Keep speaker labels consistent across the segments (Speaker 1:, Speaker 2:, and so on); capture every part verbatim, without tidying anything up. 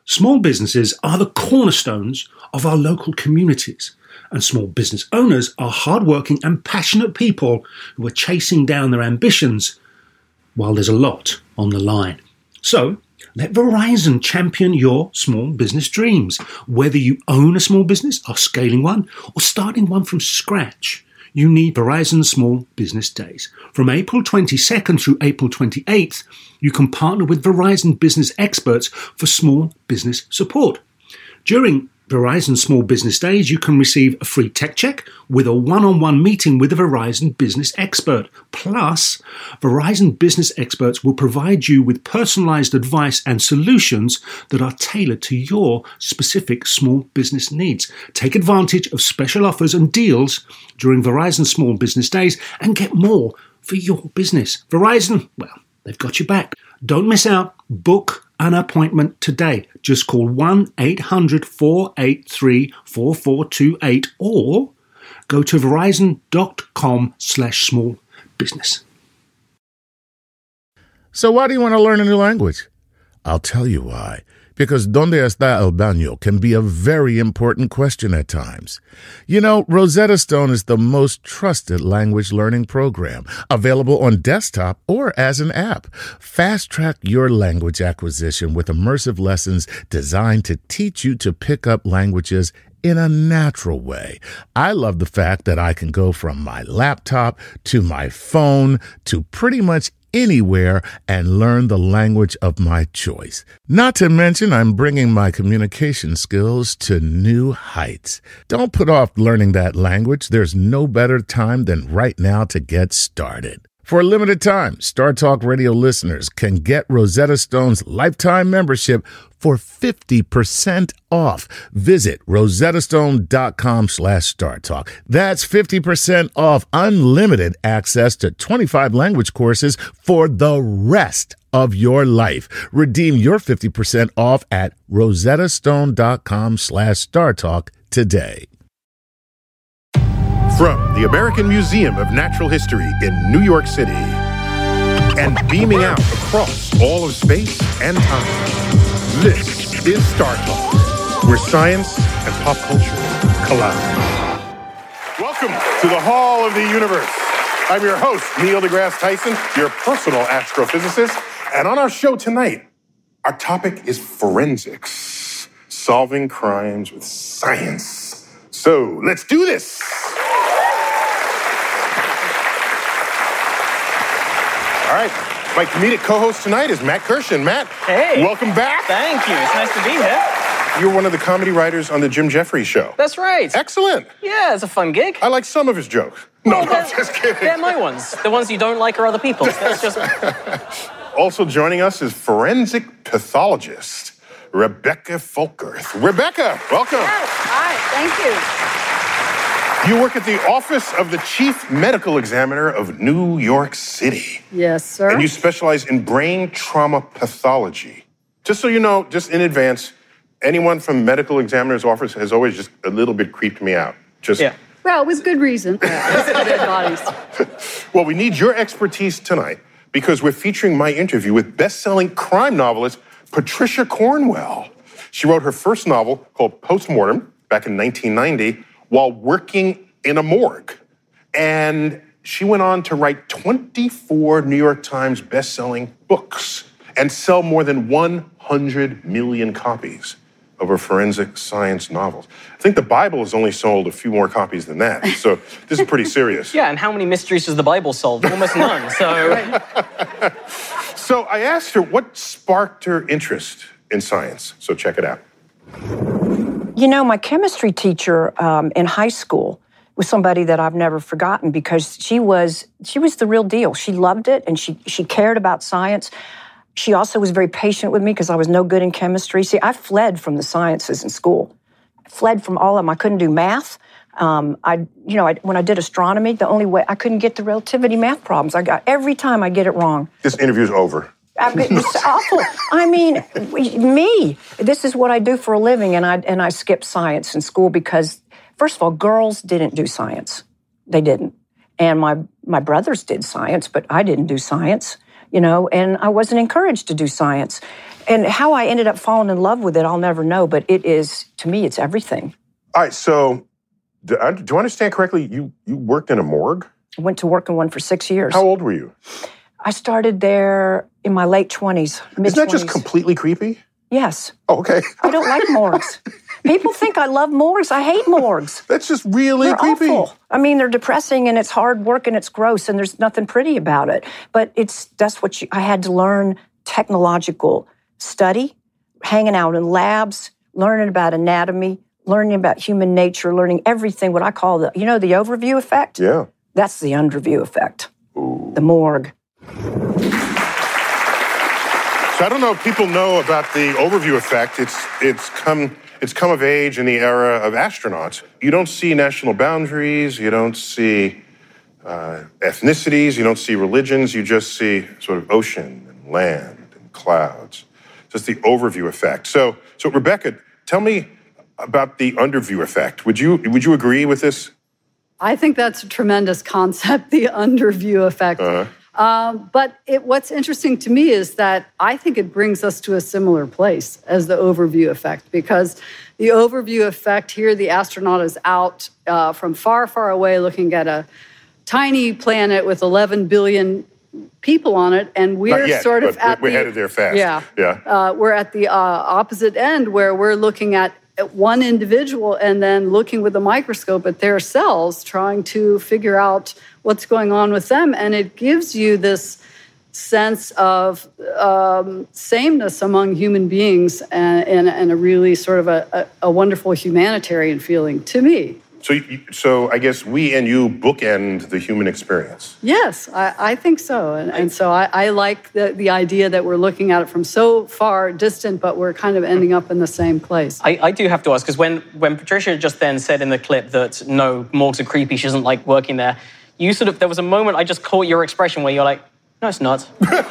Speaker 1: Small businesses are the cornerstones of our local communities, and small business owners are hardworking and passionate people who are chasing down their ambitions while there's a lot on the line. So, let Verizon champion your small business dreams. Whether you own a small business, are scaling one, or starting one from scratch, you need Verizon Small Business Days. From April twenty-second through April twenty-eighth, you can partner with Verizon business experts for small business support. During Verizon Small Business Days, you can receive a free tech check with a one-on-one meeting with a Verizon business expert. Plus, Verizon business experts will provide you with personalized advice and solutions that are tailored to your specific small business needs. Take advantage of special offers and deals during Verizon Small Business Days and get more for your business. Verizon, well, they've got your back. Don't miss out. Book an appointment today. Just call one eight hundred four eight three four four two eight or go to verizon.com slash small business.
Speaker 2: So why do you want to learn a new language? I'll tell you why. Because ¿Dónde está el baño? Can be a very important question at times. You know, Rosetta Stone is the most trusted language learning program, available on desktop or as an app. Fast-track your language acquisition with immersive lessons designed to teach you to pick up languages in a natural way. I love the fact that I can go from my laptop to my phone to pretty much anywhere and learn the language of my choice. Not to mention, I'm bringing my communication skills to new heights. Don't put off learning that language. There's no better time than right now to get started. For a limited time, Star Talk Radio listeners can get Rosetta Stone's lifetime membership for fifty percent off. Visit rosettastone.com slash StarTalk. That's fifty percent off unlimited access to twenty-five language courses for the rest of your life. Redeem your fifty percent off at rosettastone.com slash StarTalk today.
Speaker 3: From the American Museum of Natural History in New York City and beaming out across all of space and time, this is Star Talk, where science and pop culture collide. Welcome to the Hall of the Universe. I'm your host, Neil deGrasse Tyson, your personal astrophysicist. And on our show tonight, our topic is forensics, solving crimes with science. So let's do this. All right, my comedic co-host tonight is Matt Kirshen. Matt,
Speaker 4: hey.
Speaker 3: Welcome back.
Speaker 4: Thank you. It's nice to be here.
Speaker 3: You're one of the comedy writers on the Jim Jeffries Show.
Speaker 4: That's right.
Speaker 3: Excellent.
Speaker 4: Yeah, it's a fun gig.
Speaker 3: I like some of his jokes. No,
Speaker 4: oh,
Speaker 3: no I'm just kidding.
Speaker 4: They're my ones. The ones you don't like are other people's. That's just...
Speaker 3: Also joining us is forensic pathologist Rebecca Folkerth. Rebecca, welcome.
Speaker 5: Yes. Hi, thank you.
Speaker 3: You work at the Office of the Chief Medical Examiner of New York City.
Speaker 5: Yes, sir.
Speaker 3: And you specialize in brain trauma pathology. Just so you know, just in advance, anyone from medical examiner's office has always just a little bit creeped me out. Just
Speaker 4: yeah.
Speaker 5: Well, with good reason. Dead bodies.
Speaker 3: Well, we need your expertise tonight because we're featuring my interview with best-selling crime novelist Patricia Cornwell. She wrote her first novel called Postmortem back in nineteen ninety while working in a morgue. And she went on to write twenty-four New York Times best-selling books and sell more than one hundred million copies of her forensic science novels. I think the Bible has only sold a few more copies than that, so this is pretty serious.
Speaker 4: Yeah, and how many mysteries does the Bible solve? Almost none, so...
Speaker 3: So I asked her what sparked her interest in science, so check it out.
Speaker 6: You know, my chemistry teacher um, in high school was somebody that I've never forgotten because she was she was the real deal. She loved it, and she she cared about science. She also was very patient with me because I was no good in chemistry. See, I fled from the sciences in school. I fled from all of them. I couldn't do math. Um, I, you know, I, when I did astronomy, the only way I couldn't get the relativity math problems. I got every time I get it wrong.
Speaker 3: This interview's over.
Speaker 6: I mean, it's awful. I mean, me. This is what I do for a living, and I and I skipped science in school because, first of all, girls didn't do science. They didn't, and my my brothers did science, but I didn't do science. You know, and I wasn't encouraged to do science. And how I ended up falling in love with it, I'll never know, but it is, to me, it's everything.
Speaker 3: All right, so do I, do I understand correctly? You you worked in a morgue?
Speaker 6: I went to work in one for six years.
Speaker 3: How old were you?
Speaker 6: I started there in my late twenties, mid-twenties.
Speaker 3: Isn't that just completely creepy?
Speaker 6: Yes.
Speaker 3: Oh, okay.
Speaker 6: I don't like morgues. People think I love morgues. I hate morgues.
Speaker 3: That's just really
Speaker 6: They're
Speaker 3: creepy.
Speaker 6: awful. I mean, they're depressing and it's hard work and it's gross and there's nothing pretty about it. But it's that's what you, I had to learn technological study, hanging out in labs, learning about anatomy, learning about human nature, learning everything, what I call the, you know, the overview effect?
Speaker 3: Yeah.
Speaker 6: That's the underview effect. Ooh. The morgue.
Speaker 3: So I don't know if people know about the overview effect. It's it's come it's come of age in the era of astronauts. You don't see national boundaries. You don't see uh, ethnicities. You don't see religions. You just see sort of ocean and land and clouds. Just the overview effect. So so Rebecca, tell me about the underview effect. Would you would you agree with this?
Speaker 5: I think that's a tremendous concept, the underview effect.
Speaker 3: Uh-huh.
Speaker 5: Um, but it, what's interesting to me is that I think it brings us to a similar place as the overview effect, because the overview effect here, the astronaut is out uh, from far, far away looking at a tiny planet with eleven billion people on it, and we're
Speaker 3: Not yet,
Speaker 5: sort of
Speaker 3: but
Speaker 5: at
Speaker 3: we're
Speaker 5: the...
Speaker 3: headed there fast.
Speaker 5: Yeah.
Speaker 3: yeah.
Speaker 5: Uh, we're at the uh, opposite end where we're looking at one individual and then looking with a microscope at their cells, trying to figure out what's going on with them. And it gives you this sense of um, sameness among human beings and, and, and a really sort of a, a, a wonderful humanitarian feeling to me.
Speaker 3: So, you, so I guess we and you bookend the human experience.
Speaker 5: Yes, I, I think so. And, and so I, I like the, the idea that we're looking at it from so far distant, but we're kind of ending up in the same place.
Speaker 4: I, I do have to ask, because when, when Patricia just then said in the clip that, no, morgues are creepy, she doesn't like working there, you sort of, there was a moment I just caught your expression where you're like, no, it's not.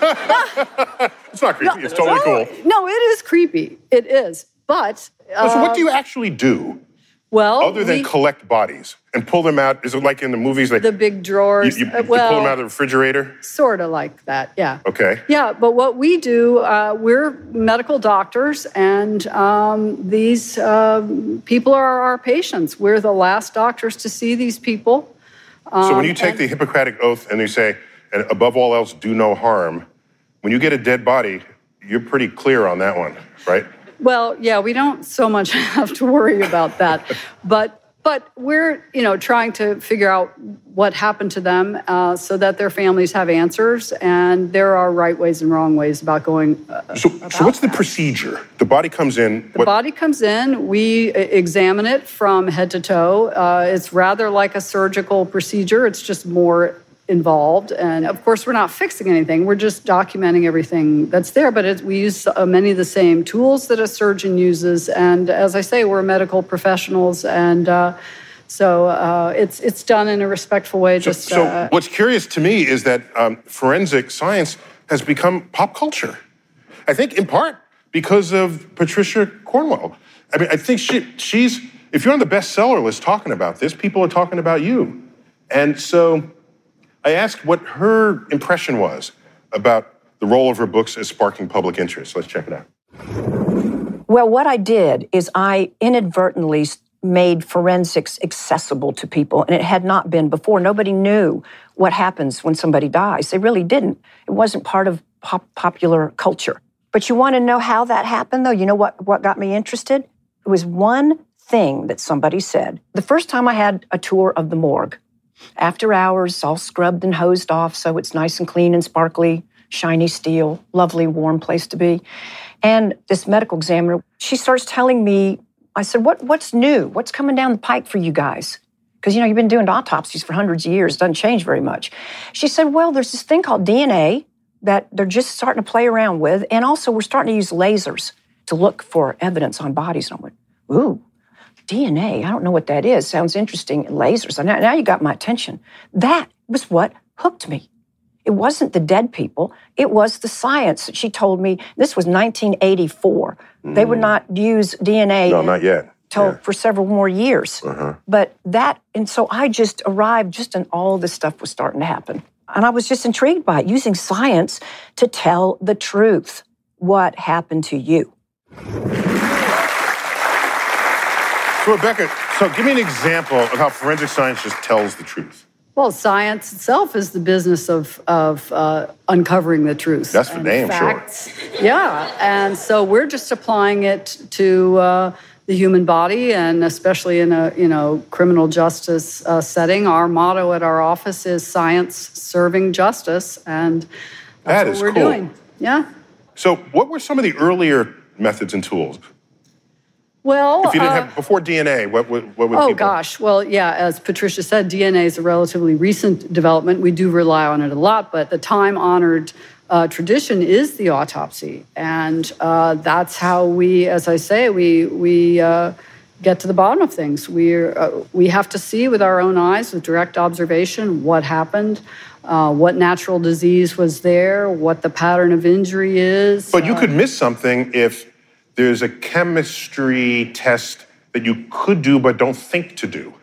Speaker 3: It's not creepy.
Speaker 5: No,
Speaker 3: it's totally
Speaker 5: no,
Speaker 3: cool.
Speaker 5: No, it is creepy. It is. But...
Speaker 3: Uh, so what do you
Speaker 5: um,
Speaker 3: actually do?
Speaker 5: Well,
Speaker 3: other than
Speaker 5: we,
Speaker 3: collect bodies and pull them out, is it like in the movies? Like
Speaker 5: the big drawers.
Speaker 3: You, you, you
Speaker 5: well,
Speaker 3: pull them out of the refrigerator?
Speaker 5: Sort of like that, yeah.
Speaker 3: Okay.
Speaker 5: Yeah, but what we do, uh, we're medical doctors, and um, these um, people are our patients. We're the last doctors to see these people. Um,
Speaker 3: so when you take
Speaker 5: and,
Speaker 3: the Hippocratic Oath and you say, and above all else, do no harm, when you get a dead body, you're pretty clear on that one, right?
Speaker 5: Well, yeah, we don't so much have to worry about that, but but we're you know trying to figure out what happened to them uh, so that their families have answers, and there are right ways and wrong ways about going. Uh,
Speaker 3: so,
Speaker 5: about
Speaker 3: so what's the
Speaker 5: that.
Speaker 3: procedure? The body comes in.
Speaker 5: The
Speaker 3: what?
Speaker 5: body comes in. We examine it from head to toe. Uh, it's rather like a surgical procedure. It's just more involved, and of course we're not fixing anything, we're just documenting everything that's there, but it, we use uh, many of the same tools that a surgeon uses, and as I say, we're medical professionals, and uh, so uh, it's it's done in a respectful way.
Speaker 3: So,
Speaker 5: just
Speaker 3: so
Speaker 5: uh,
Speaker 3: what's curious to me is that um, forensic science has become pop culture, I think in part because of Patricia Cornwell. I mean, I think she, she's, if you're on the bestseller list talking about this, people are talking about you, and so I asked what her impression was about the role of her books as sparking public interest. Let's check it out.
Speaker 6: Well, what I did is I inadvertently made forensics accessible to people, and it had not been before. Nobody knew what happens when somebody dies. They really didn't. It wasn't part of pop- popular culture. But you want to know how that happened, though? You know what, what got me interested? It was one thing that somebody said. The first time I had a tour of the morgue, after hours, all scrubbed and hosed off, so it's nice and clean and sparkly, shiny steel, lovely, warm place to be. And this medical examiner, she starts telling me, I said, what, what's new? What's coming down the pike for you guys? Because, you know, you've been doing autopsies for hundreds of years. It doesn't change very much. She said, well, there's this thing called D N A that they're just starting to play around with. And also, we're starting to use lasers to look for evidence on bodies. And I went, ooh. D N A, I don't know what that is. Sounds interesting. Lasers. Now, now you got my attention. That was what hooked me. It wasn't the dead people. It was the science that she told me. This was nineteen eighty-four. Mm. They would not use D N A.
Speaker 3: No, not yet.
Speaker 6: Till
Speaker 3: yeah.
Speaker 6: for several more years.
Speaker 3: Uh-huh.
Speaker 6: But that, and so I just arrived just and all this stuff was starting to happen. And I was just intrigued by it, using science to tell the truth. what happened to you.
Speaker 3: So, Rebecca, so give me an example of how forensic science just tells the truth.
Speaker 5: Well, science itself is the business of, of uh, uncovering the truth.
Speaker 3: That's for
Speaker 5: and
Speaker 3: damn
Speaker 5: facts. Sure. Yeah, and so we're just applying it to uh, the human body, and especially in a you know criminal justice uh, setting. Our motto at our office is "Science serving justice," and that's
Speaker 3: that
Speaker 5: what
Speaker 3: is
Speaker 5: we're
Speaker 3: cool.
Speaker 5: doing. Yeah.
Speaker 3: So, what were some of the earlier methods and tools?
Speaker 5: Well,
Speaker 3: If you didn't
Speaker 5: uh,
Speaker 3: have before D N A, what would what would
Speaker 5: oh
Speaker 3: people?
Speaker 5: gosh, well, yeah, as Patricia said, D N A is a relatively recent development. We do rely on it a lot, but the time-honored uh, tradition is the autopsy, and uh, that's how we, as I say, we we uh, get to the bottom of things. We uh, we have to see with our own eyes, with direct observation, what happened. Uh, what natural disease was there, what the pattern of injury is.
Speaker 3: But you
Speaker 5: uh,
Speaker 3: could miss something if there's a chemistry test that you could do but don't think to do.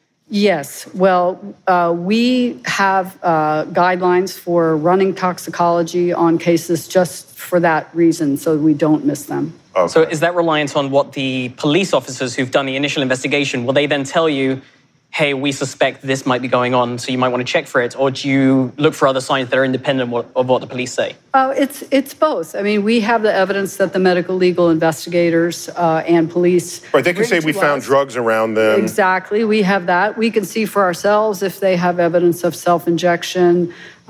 Speaker 5: Yes. Well, uh, we have uh, guidelines for running toxicology on cases just for that reason, so we don't miss them.
Speaker 3: Okay.
Speaker 4: So is that reliant on what the police officers who've done the initial investigation, will they then tell you, hey, we suspect this might be going on, so you might want to check for it? Or do you look for other signs that are independent of what the police say?
Speaker 5: Uh, it's it's both. I mean, we have the evidence that the medical legal investigators uh, and police
Speaker 3: Right, they can
Speaker 5: bring
Speaker 3: say
Speaker 5: to
Speaker 3: we found
Speaker 5: us.
Speaker 3: drugs around them.
Speaker 5: Exactly. We have that. We can see for ourselves if they have evidence of self-injection,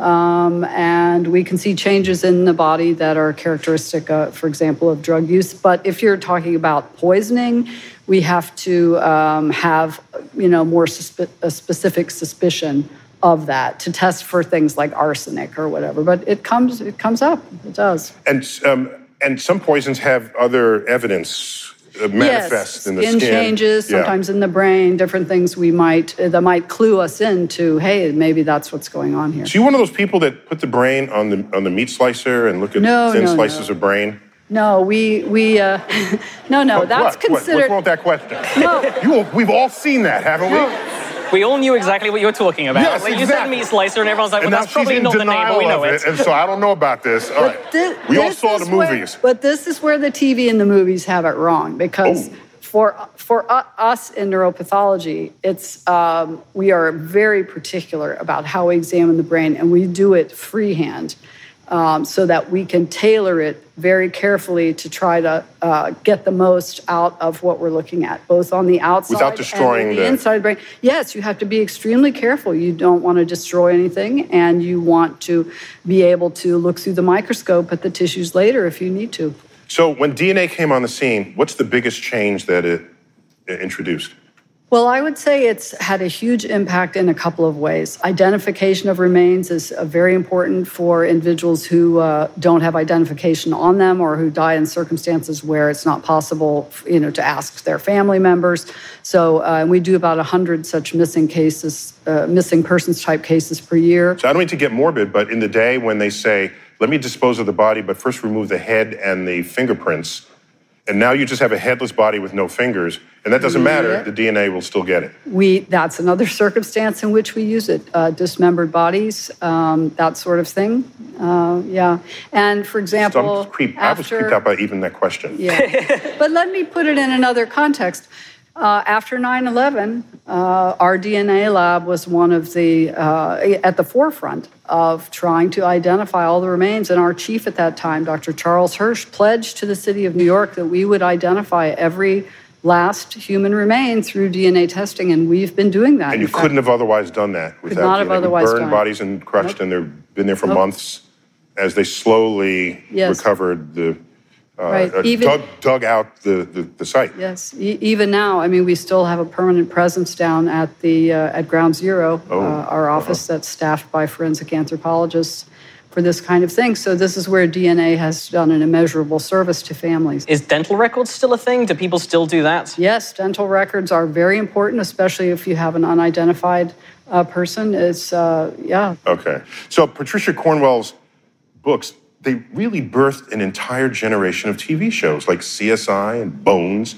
Speaker 5: um, and we can see changes in the body that are characteristic, uh, for example, of drug use. But if you're talking about poisoning, we have to um, have, you know, more suspe- a specific suspicion of that to test for things like arsenic or whatever. But it comes, it comes up. It does.
Speaker 3: And um, and some poisons have other evidence uh, manifest
Speaker 5: yes,
Speaker 3: in the
Speaker 5: skin
Speaker 3: skin.
Speaker 5: changes,
Speaker 3: Yeah.
Speaker 5: sometimes in the brain, different things we might uh, that might clue us into, hey, maybe that's what's going on here.
Speaker 3: So you one of those people that put the brain on the on the meat slicer and look at
Speaker 5: No,
Speaker 3: thin
Speaker 5: no,
Speaker 3: slices
Speaker 5: no.
Speaker 3: of brain?
Speaker 5: No, we we uh, no no
Speaker 3: What-
Speaker 5: that's
Speaker 3: what?
Speaker 5: considered.
Speaker 3: What? What's wrong with that question?
Speaker 5: No.
Speaker 3: You, we've all seen that, haven't we?
Speaker 4: We all knew exactly what you were talking about.
Speaker 3: Yes,
Speaker 4: Like, you said
Speaker 3: exactly.
Speaker 4: meat slicer, and everyone's like, well,
Speaker 3: And now
Speaker 4: that's
Speaker 3: she's
Speaker 4: probably
Speaker 3: in
Speaker 4: not the name, but
Speaker 3: denial
Speaker 4: we know
Speaker 3: of
Speaker 4: it.
Speaker 3: it, and so I don't know about this. All right.
Speaker 5: Thi-
Speaker 3: We all
Speaker 5: this
Speaker 3: saw
Speaker 5: is
Speaker 3: the
Speaker 5: where-
Speaker 3: movies.
Speaker 5: but this is where the T V and the movies have it wrong, because
Speaker 3: Oh.
Speaker 5: for for u- us in neuropathology, it's um, we are very particular about how we examine the brain, and we do it freehand, um, so that we can tailor it very carefully to try to uh, get the most out of what we're looking at, both on the outside
Speaker 3: Without destroying
Speaker 5: and the,
Speaker 3: the-
Speaker 5: inside of the brain. Yes, you have to be extremely careful. You don't want to destroy anything, and you want to be able to look through the microscope at the tissues later if you need to.
Speaker 3: So when D N A came on the scene, what's the biggest change that it, it introduced?
Speaker 5: Well, I would say it's had a huge impact in a couple of ways. Identification of remains is uh, very important for individuals who uh, don't have identification on them or who die in circumstances where it's not possible, you know, to ask their family members. So uh, we do about one hundred such missing cases, uh, missing persons type cases per year.
Speaker 3: So I don't mean to get morbid, but in the day when they say, let me dispose of the body, but first remove the head and the fingerprints, and now you just have a headless body with no fingers, and that doesn't matter,
Speaker 5: Yeah.
Speaker 3: the D N A will still get it.
Speaker 5: We that's another circumstance in which we use it. Uh, dismembered bodies, um, that sort of thing. Uh, yeah, and for
Speaker 3: So
Speaker 5: example,
Speaker 3: I'm creeped, I was
Speaker 5: after
Speaker 3: creeped out by even that question.
Speaker 5: yeah, but let me put it in another context. Uh, after nine eleven, uh, our D N A lab was one of the uh, at the forefront of trying to identify all the remains. And our chief at that time, Doctor Charles Hirsch, pledged to the city of New York that we would identify every last human remain through D N A testing, and we've been doing that.
Speaker 3: And you
Speaker 5: In fact,
Speaker 3: couldn't have otherwise done that without
Speaker 5: not have
Speaker 3: D N A. We
Speaker 5: otherwise
Speaker 3: burned
Speaker 5: done it.
Speaker 3: bodies and crushed,
Speaker 5: Nope.
Speaker 3: and they've been there for
Speaker 5: Nope.
Speaker 3: months as they slowly
Speaker 5: Yes.
Speaker 3: recovered the, uh,
Speaker 5: Right.
Speaker 3: uh,
Speaker 5: Even-
Speaker 3: dug, dug out the, the, the site.
Speaker 5: Yes, e- even now, I mean, we still have a permanent presence down at the uh, at Ground Zero,
Speaker 3: Oh,
Speaker 5: uh, our office that's staffed by forensic anthropologists for this kind of thing. So this is where D N A has done an immeasurable service to families.
Speaker 4: Is dental records still a thing? Do people still do that?
Speaker 5: Yes, dental records are very important, especially if you have an unidentified uh, person. It's uh, yeah.
Speaker 3: Okay. So Patricia Cornwell's books, they really birthed an entire generation of T V shows like C S I and Bones.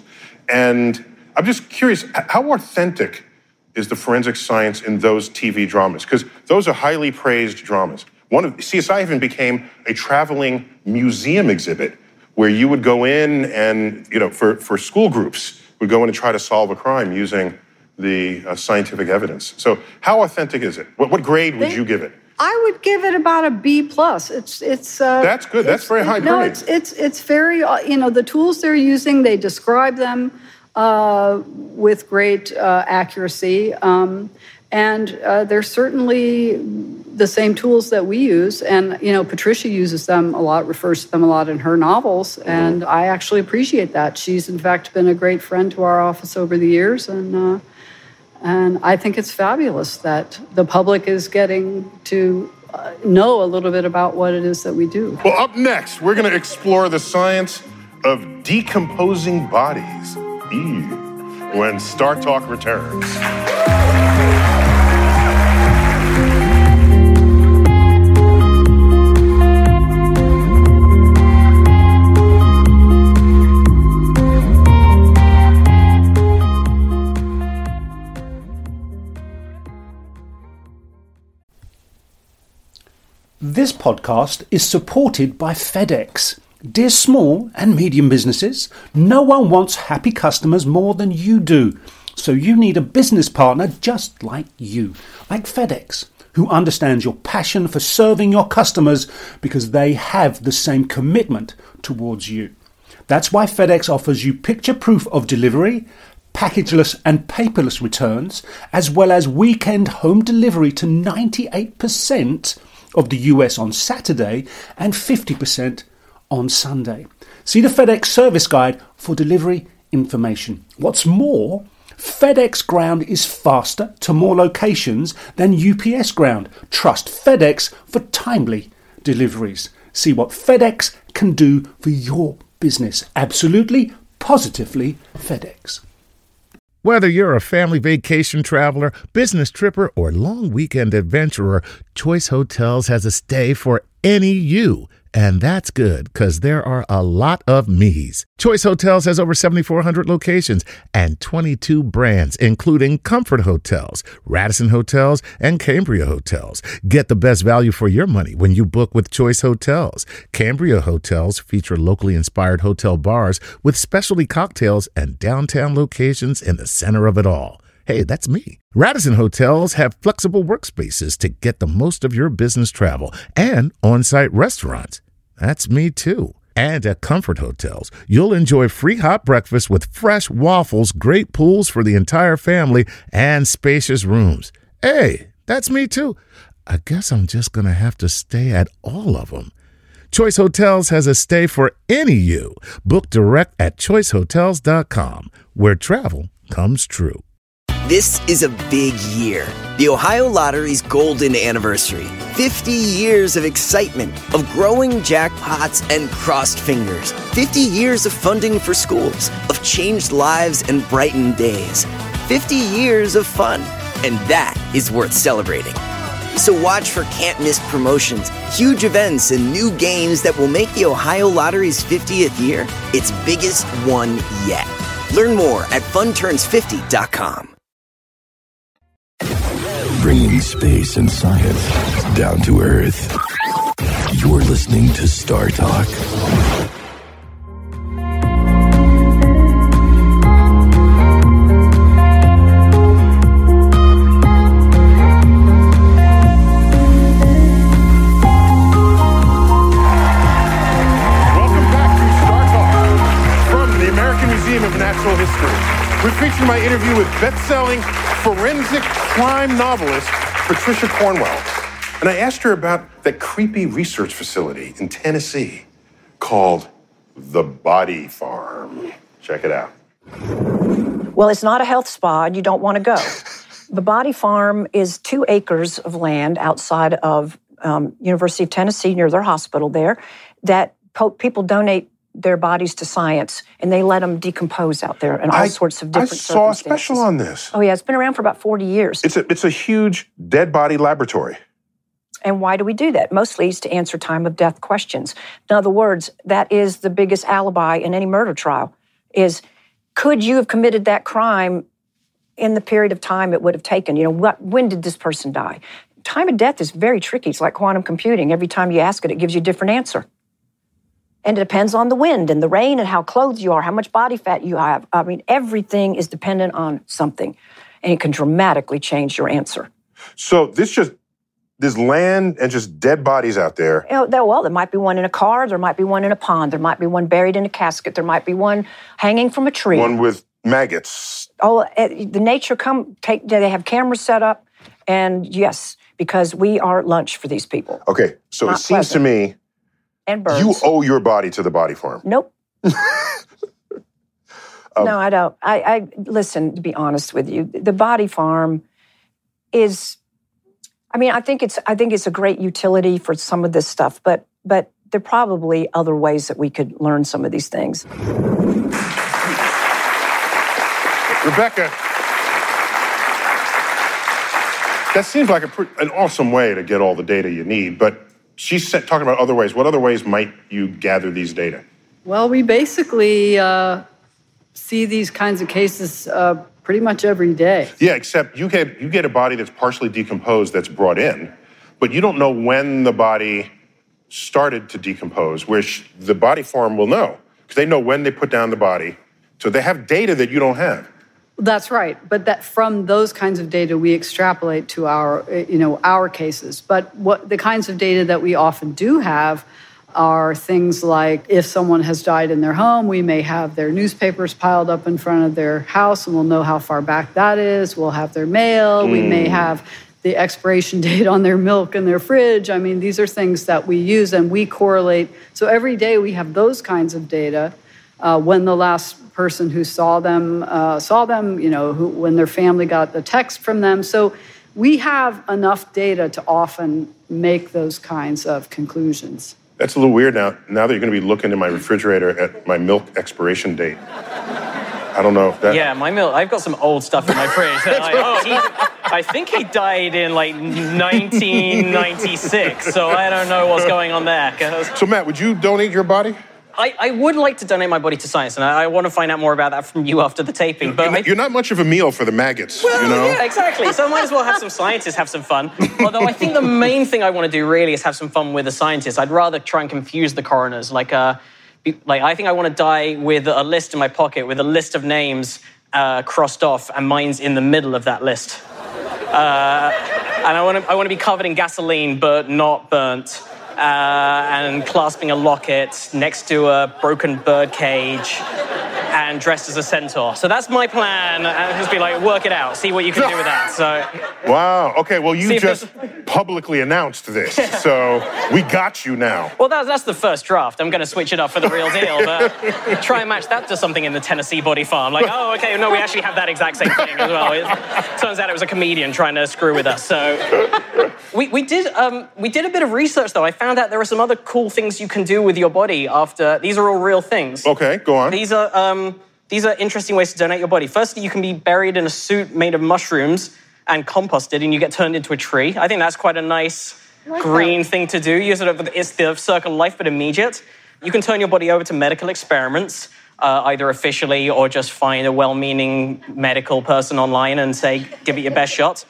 Speaker 3: And I'm just curious, h- how authentic is the forensic science in those T V dramas? Because those are highly praised dramas. One of C S I even became a traveling museum exhibit where you would go in and, you know, for, for school groups, would go in and try to solve a crime using the uh, scientific evidence. So how authentic is it? What, what grade would
Speaker 5: They,
Speaker 3: you give it?
Speaker 5: I would give it about a B plus. It's it's. Uh,
Speaker 3: That's good. That's very high
Speaker 5: no,
Speaker 3: grade.
Speaker 5: it's it's it's very. Uh, you know, the tools they're using, they describe them uh, with great uh, accuracy, um, and uh, they're certainly the same tools that we use. And you know, Patricia uses them a lot, refers to them a lot in her novels, and mm. I actually appreciate that. She's in fact been a great friend to our office over the years, and. Uh, And I think it's fabulous that the public is getting to uh, know a little bit about what it is that we do.
Speaker 3: Well, up next, we're going to explore the science of decomposing bodies. Ew. When Star Talk returns.
Speaker 1: This podcast is supported by FedEx. Dear small and medium businesses, no one wants happy customers more than you do. So you need a business partner just like you, like FedEx, who understands your passion for serving your customers because they have the same commitment towards you. That's why FedEx offers you picture proof of delivery, packageless and paperless returns, as well as weekend home delivery to ninety-eight percent of the U S on Saturday and fifty percent on Sunday. See the FedEx service guide for delivery information. What's more, FedEx Ground is faster to more locations than U P S Ground. Trust FedEx for timely deliveries. See what FedEx can do for your business. Absolutely, positively FedEx.
Speaker 2: Whether you're a family vacation traveler, business tripper, or long weekend adventurer, Choice Hotels has a stay for any you. And that's good, because there are a lot of me's. Choice Hotels has over seventy-four hundred locations and twenty-two brands, including Comfort Hotels, Radisson Hotels, and Cambria Hotels. Get the best value for your money when you book with Choice Hotels. Cambria Hotels feature locally inspired hotel bars with specialty cocktails and downtown locations in the center of it all. Hey, that's me. Radisson Hotels have flexible workspaces to get the most of your business travel and on-site restaurants. That's me too. And at Comfort Hotels, you'll enjoy free hot breakfast with fresh waffles, great pools for the entire family, and spacious rooms. Hey, that's me too. I guess I'm just going to have to stay at all of them. Choice Hotels has a stay for any you. Book direct at choice hotels dot com, where travel comes true.
Speaker 7: This is a big year. The Ohio Lottery's golden anniversary. fifty years of excitement, of growing jackpots and crossed fingers. fifty years of funding for schools, of changed lives and brightened days. fifty years of fun, and that is worth celebrating. So watch for can't-miss promotions, huge events, and new games that will make the Ohio Lottery's fiftieth year its biggest one yet. Learn more at fun turns fifty dot com.
Speaker 8: Bringing space and science down to Earth. You're listening to Star Talk.
Speaker 3: Welcome back to Star Talk from the American Museum of Natural History. We're featuring my interview with best-selling forensic crime novelist Patricia Cornwell. And I asked her about that creepy research facility in Tennessee called The Body Farm. Check it out.
Speaker 6: Well, it's not a health spa, and you don't want to go. The Body Farm is two acres of land outside of um, University of Tennessee, near their hospital there, that po- people donate their bodies to science, and they let them decompose out there in all
Speaker 3: I,
Speaker 6: sorts of different
Speaker 3: I saw a
Speaker 6: circumstances.
Speaker 3: special on this.
Speaker 6: Oh, yeah, it's been around for about forty years.
Speaker 3: It's a, it's a huge dead body laboratory.
Speaker 6: And why do we do that? Mostly is to answer time of death questions. In other words, that is the biggest alibi in any murder trial, is could you have committed that crime in the period of time it would have taken? You know, what, when did this person die? Time of death is very tricky. It's like quantum computing. Every time you ask it, it gives you a different answer. And it depends on the wind and the rain and how clothed you are, how much body fat you have. I mean, everything is dependent on something, and it can dramatically change your answer.
Speaker 3: So this just, there's land and just dead bodies out there.
Speaker 6: You know, there, well, there might be one in a car, there might be one in a pond, there might be one buried in a casket, there might be one hanging from a tree.
Speaker 3: One with maggots.
Speaker 6: Oh, the nature come, take, they have cameras set up, and yes, because we are lunch for these people.
Speaker 3: Okay, so
Speaker 6: Not
Speaker 3: it seems
Speaker 6: pleasant.
Speaker 3: to me
Speaker 6: And birds.
Speaker 3: you owe your body to the body farm.
Speaker 6: Nope.
Speaker 3: Um,
Speaker 6: no, I don't. I, I listen, to be honest with you, the body farm is, I mean, I think it's I think it's a great utility for some of this stuff, but but there are probably other ways that we could learn some of these things.
Speaker 3: Rebecca, that seems like a pre- an awesome way to get all the data you need, but she's sa- talking about other ways. What other ways might you gather these data?
Speaker 5: Well, we basically uh, see these kinds of cases uh, pretty much every day.
Speaker 3: Yeah, except you get you get a body that's partially decomposed that's brought in, but you don't know when the body started to decompose, where sh- the body farm will know, because they know when they put down the body. So they have data that you don't have.
Speaker 5: That's right, but that from those kinds of data we extrapolate to our, you know, our cases. But what the kinds of data that we often do have are things like if someone has died in their home, we may have their newspapers piled up in front of their house, and we'll know how far back that is. We'll have their mail. Mm. We may have the expiration date on their milk in their fridge. I mean, these are things that we use, and we correlate. So every day we have those kinds of data. Uh, when the last person who saw them uh, saw them, you know, who, when their family got the text from them. So we have enough data to often make those kinds of conclusions.
Speaker 3: That's a little weird now. Now that you're going to be looking in my refrigerator at my milk expiration date. I don't know if that...
Speaker 4: Yeah, my milk, I've got some old stuff in my fridge. That I, oh, he, I think he died in like nineteen ninety-six, so I don't know what's going on there.
Speaker 3: So Matt, would you donate your body?
Speaker 4: I, I would like to donate my body to science, and I, I want to find out more about that from you after the taping. But
Speaker 3: you're,
Speaker 4: I,
Speaker 3: you're not much of a meal for the maggots,
Speaker 4: well,
Speaker 3: you know?
Speaker 4: Yeah, exactly. So I might as well have some scientists have some fun. Although I think the main thing I want to do really is have some fun with the scientists. I'd rather try and confuse the coroners. Like, uh, be, like I think I want to die with a list in my pocket with a list of names uh, crossed off, and mine's in the middle of that list. Uh, and I want to I want to be covered in gasoline, but not burnt. Uh, and clasping a locket next to a broken bird cage and dressed as a centaur. So that's my plan. And just be like, work it out. See what you can do with that. So.
Speaker 3: Wow. Okay, well, you
Speaker 4: See
Speaker 3: just publicly announced this. So we got you now.
Speaker 4: Well, that, that's the first draft. I'm going to switch it up for the real deal. But try and match that to something in the Tennessee body farm. Like, oh, okay, no, we actually have that exact same thing as well. It turns out it was a comedian trying to screw with us. So we, we, did, um, we did a bit of research, though. I found out there are some other cool things you can do with your body after. These are all real things.
Speaker 3: Okay, go on.
Speaker 4: These are um, these are interesting ways to donate your body. Firstly, you can be buried in a suit made of mushrooms and composted, and you get turned into a tree. I think that's quite a nice like green that. thing to do. You sort of, it's the circle of life, but immediate. You can turn your body over to medical experiments, uh, either officially or just find a well-meaning medical person online and say, give it your best shot.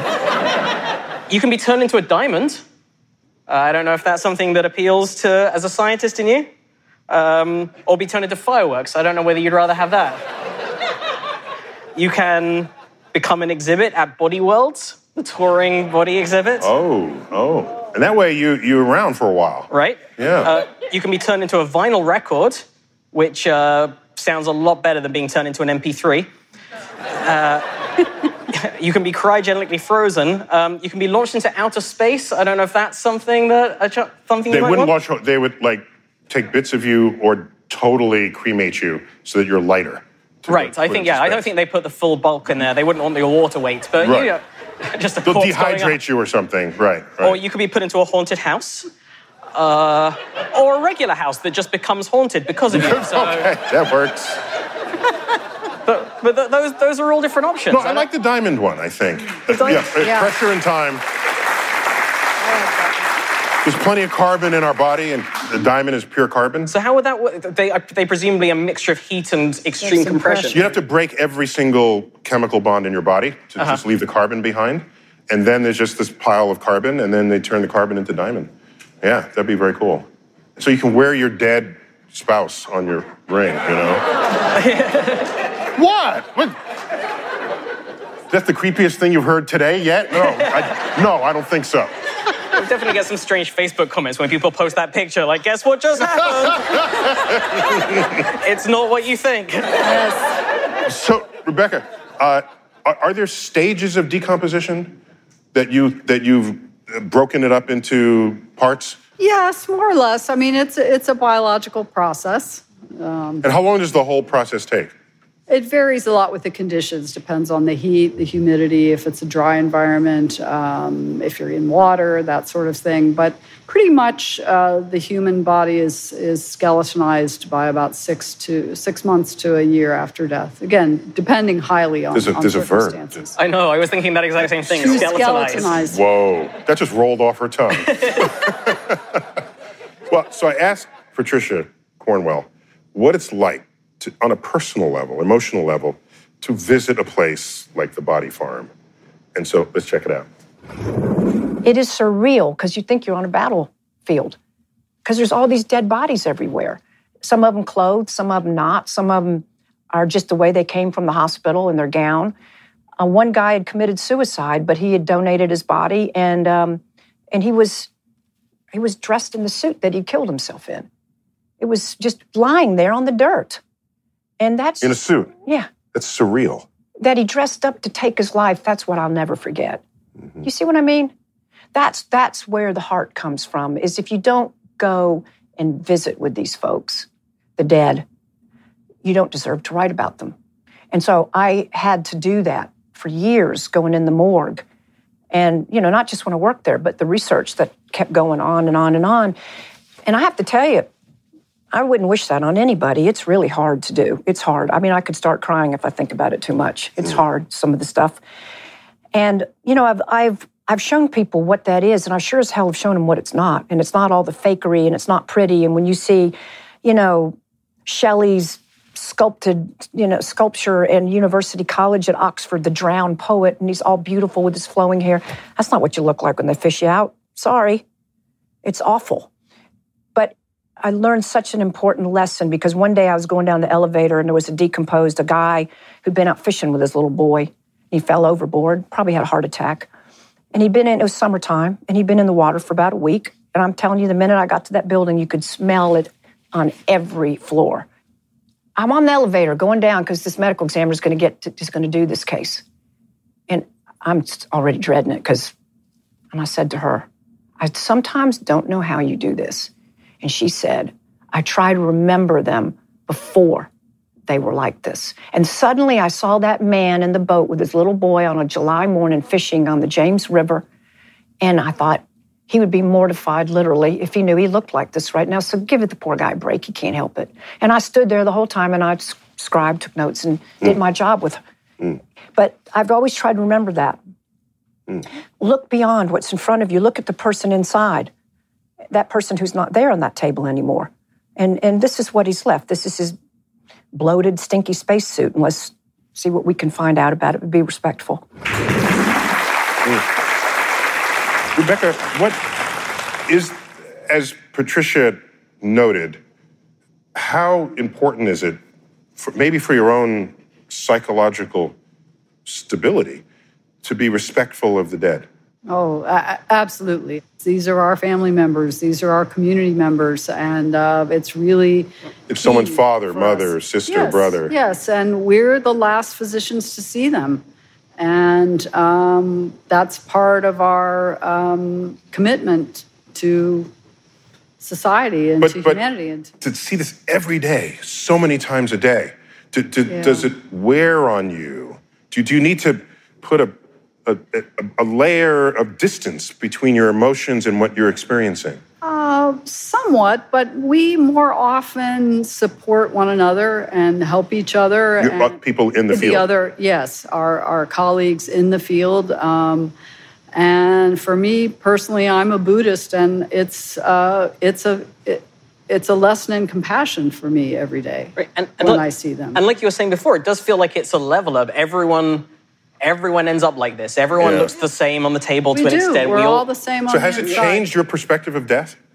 Speaker 3: Uh-huh.
Speaker 4: You can be turned into a diamond. Uh, I don't know if that's something that appeals to as a scientist in you. Um, or be turned into fireworks. I don't know whether you'd rather have that. You can become an exhibit at Body Worlds, the touring body exhibit.
Speaker 3: Oh, oh. And that way you, you're around for a while.
Speaker 4: Right?
Speaker 3: Yeah.
Speaker 4: Uh, you can be turned into a vinyl record, which uh, sounds a lot better than being turned into an M P three. Uh, you can be cryogenically frozen. Um, you can be launched into outer space. I don't know if that's something that uh, something
Speaker 3: they
Speaker 4: you might
Speaker 3: wouldn't
Speaker 4: want.
Speaker 3: launch. They would like take bits of you or totally cremate you so that you're lighter.
Speaker 4: Right. I think yeah. I don't think they put the full bulk in there. They wouldn't want your water weight, but
Speaker 3: right.
Speaker 4: you know, just a
Speaker 3: they'll
Speaker 4: corpse going
Speaker 3: dehydrate
Speaker 4: up.
Speaker 3: you or something. Right, right.
Speaker 4: Or you could be put into a haunted house. Uh, or a regular house that just becomes haunted because of you. So,
Speaker 3: okay, that works.
Speaker 4: But, but th- those those are all different options.
Speaker 3: No, I, I like the diamond one, I think.
Speaker 4: diamond?
Speaker 3: Yeah,
Speaker 5: Yeah.
Speaker 3: pressure and time. There's plenty of carbon in our body, and the diamond is pure carbon.
Speaker 4: So how would that work? They, they presumably a mixture of heat and extreme
Speaker 5: Some
Speaker 4: compression.
Speaker 5: pressure.
Speaker 3: You have to break every single chemical bond in your body to
Speaker 4: Uh-huh.
Speaker 3: just leave the carbon behind. And then there's just this pile of carbon, and then they turn the carbon into diamond. Yeah, that'd be very cool. So you can wear your dead spouse on your ring, you know? What? What? That's the creepiest thing you've heard today yet? No, I, no, I don't think so.
Speaker 4: We'll definitely get some strange Facebook comments when people post that picture, like, guess what just happened? It's not what you think.
Speaker 5: Yes.
Speaker 3: So, Rebecca, uh, are, are there stages of decomposition that you that you've broken it up into parts?
Speaker 5: Yes, more or less. I mean, it's a, it's a biological process. Um,
Speaker 3: And how long does the whole process take?
Speaker 5: It varies a lot with the conditions. Depends on the heat, the humidity, if it's a dry environment, um, if you're in water, that sort of thing. But pretty much, uh, the human body is is skeletonized by about six to six months to a year after death. Again, depending highly on,
Speaker 3: There's a-
Speaker 5: on
Speaker 3: there's a verb.
Speaker 5: circumstances.
Speaker 4: I know, I was thinking that exact same thing.
Speaker 5: To
Speaker 4: Skeletonized.
Speaker 5: skeletonize.
Speaker 3: Whoa, that just rolled off her tongue. Well, so I asked Patricia Cornwell what it's like to, on a personal level, emotional level, to visit a place like the Body Farm. And so let's check it out.
Speaker 6: It is surreal because you think you're on a battlefield because there's all these dead bodies everywhere. Some of them clothed, some of them not. Some of them are just the way they came from the hospital in their gown. Uh, one guy had committed suicide, but he had donated his body, and um, and he was he was dressed in the suit that he killed himself in. It was just lying there on the dirt, and that's
Speaker 3: In a suit.
Speaker 6: yeah.
Speaker 3: That's surreal.
Speaker 6: That he dressed up to take his life. That's what I'll never forget.
Speaker 3: Mm-hmm.
Speaker 6: You see what I mean? That's that's where the heart comes from. Is if you don't go and visit with these folks, the dead, you don't deserve to write about them. And so I had to do that for years, going in the morgue. And, you know, not just when I worked there, but the research that kept going on and on and on. And I have to tell you, I wouldn't wish that on anybody. It's really hard to do. It's hard. I mean, I could start crying if I think about it too much. It's
Speaker 3: Mm.
Speaker 6: hard, some of the stuff. And, you know, I've I've I've shown people what that is, and I sure as hell have shown them what it's not. And it's not all the fakery, and it's not pretty. And when you see, you know, Shelley's sculpted, you know, sculpture in University College at Oxford, the drowned poet, and he's all beautiful with his flowing hair. That's not what you look like when they fish you out. Sorry. It's awful. But I learned such an important lesson because one day I was going down the elevator and there was a decomposed, a guy who'd been out fishing with his little boy. He fell overboard, probably had a heart attack. And he'd been in, it was summertime, and he'd been in the water for about a week. And I'm telling you, the minute I got to that building, you could smell it on every floor. I'm on the elevator going down because this medical examiner is going to get, to, is going to do this case. And I'm already dreading it because, and I said to her, I sometimes don't know how you do this. And she said, I try to remember them before they were like this. And suddenly I saw that man in the boat with his little boy on a July morning fishing on the James River. And I thought he would be mortified, literally, if he knew he looked like this right now. So give it the poor guy a break. He can't help it. And I stood there the whole time and I scribed, took notes, and mm. did my job with her. Mm. But I've always tried to remember that. Mm. Look beyond what's in front of you. Look at the person inside. That person who's not there on that table anymore. And and this is what he's left. This is his bloated, stinky spacesuit. And let's see what we can find out about it and be respectful.
Speaker 3: Mm. Rebecca, what is, as Patricia noted, how important is it, for, maybe for your own psychological stability, to be respectful of the dead?
Speaker 5: Oh, uh, absolutely. These are our family members. These are our community members. And uh, it's really
Speaker 3: It's someone's father, mother, us. sister,
Speaker 5: yes,
Speaker 3: brother.
Speaker 5: Yes, and we're the last physicians to see them. And um, that's part of our um, commitment to society and
Speaker 3: but,
Speaker 5: to
Speaker 3: but
Speaker 5: humanity. And
Speaker 3: to see this every day, so many times a day, to, to,
Speaker 5: Yeah.
Speaker 3: does it wear on you? Do, do you need to put a, a, a layer of distance between your emotions and what you're experiencing?
Speaker 5: Uh, somewhat, but we more often support one another and help each other.
Speaker 3: You're, uh,
Speaker 5: and
Speaker 3: people in the
Speaker 5: the
Speaker 3: field?
Speaker 5: other, yes, our, our colleagues in the field. Um, and for me personally, I'm a Buddhist, and it's uh, it's a it, it's a lesson in compassion for me every day
Speaker 4: Right. and, and
Speaker 5: when
Speaker 4: look,
Speaker 5: I see them.
Speaker 4: And like you were saying before, it does feel like it's a level up. Everyone, everyone ends up like this. Everyone
Speaker 3: Yeah.
Speaker 4: looks the same on the table
Speaker 5: we
Speaker 4: to an
Speaker 5: do.
Speaker 4: extent.
Speaker 5: We're
Speaker 4: we
Speaker 5: all
Speaker 4: all
Speaker 5: the same on
Speaker 3: So
Speaker 5: the
Speaker 3: has it
Speaker 5: inside.
Speaker 3: changed your perspective of death?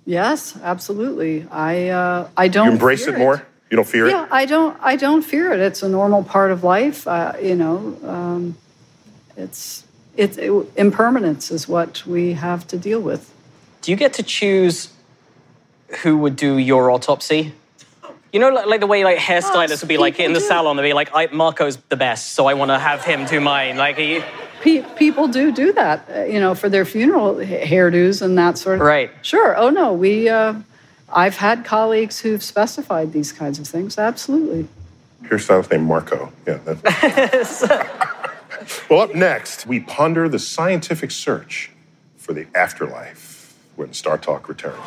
Speaker 5: Yes, absolutely. I uh, I don't.
Speaker 3: You embrace
Speaker 5: fear
Speaker 3: it more? You don't fear
Speaker 5: yeah,
Speaker 3: it?
Speaker 5: Yeah, I don't. I don't fear it. It's a normal part of life. Uh, you know, um, it's it's it, impermanence is what we have to deal with.
Speaker 4: Do you get to choose who would do your autopsy? You know, like, like the way like hairstylists would be like in the do. salon, they'd be like, I, Marco's the best, so I want to have him do mine. Like he.
Speaker 5: People do do that, uh, you know, for their funeral hairdos and that sort of.
Speaker 4: Right.
Speaker 5: Sure. Oh no, we. Uh, I've had colleagues who've specified these kinds of things. Absolutely.
Speaker 3: Hairstylist named Marco. Yeah. That's... Well, up next, we ponder the scientific search for the afterlife when Star Talk returns.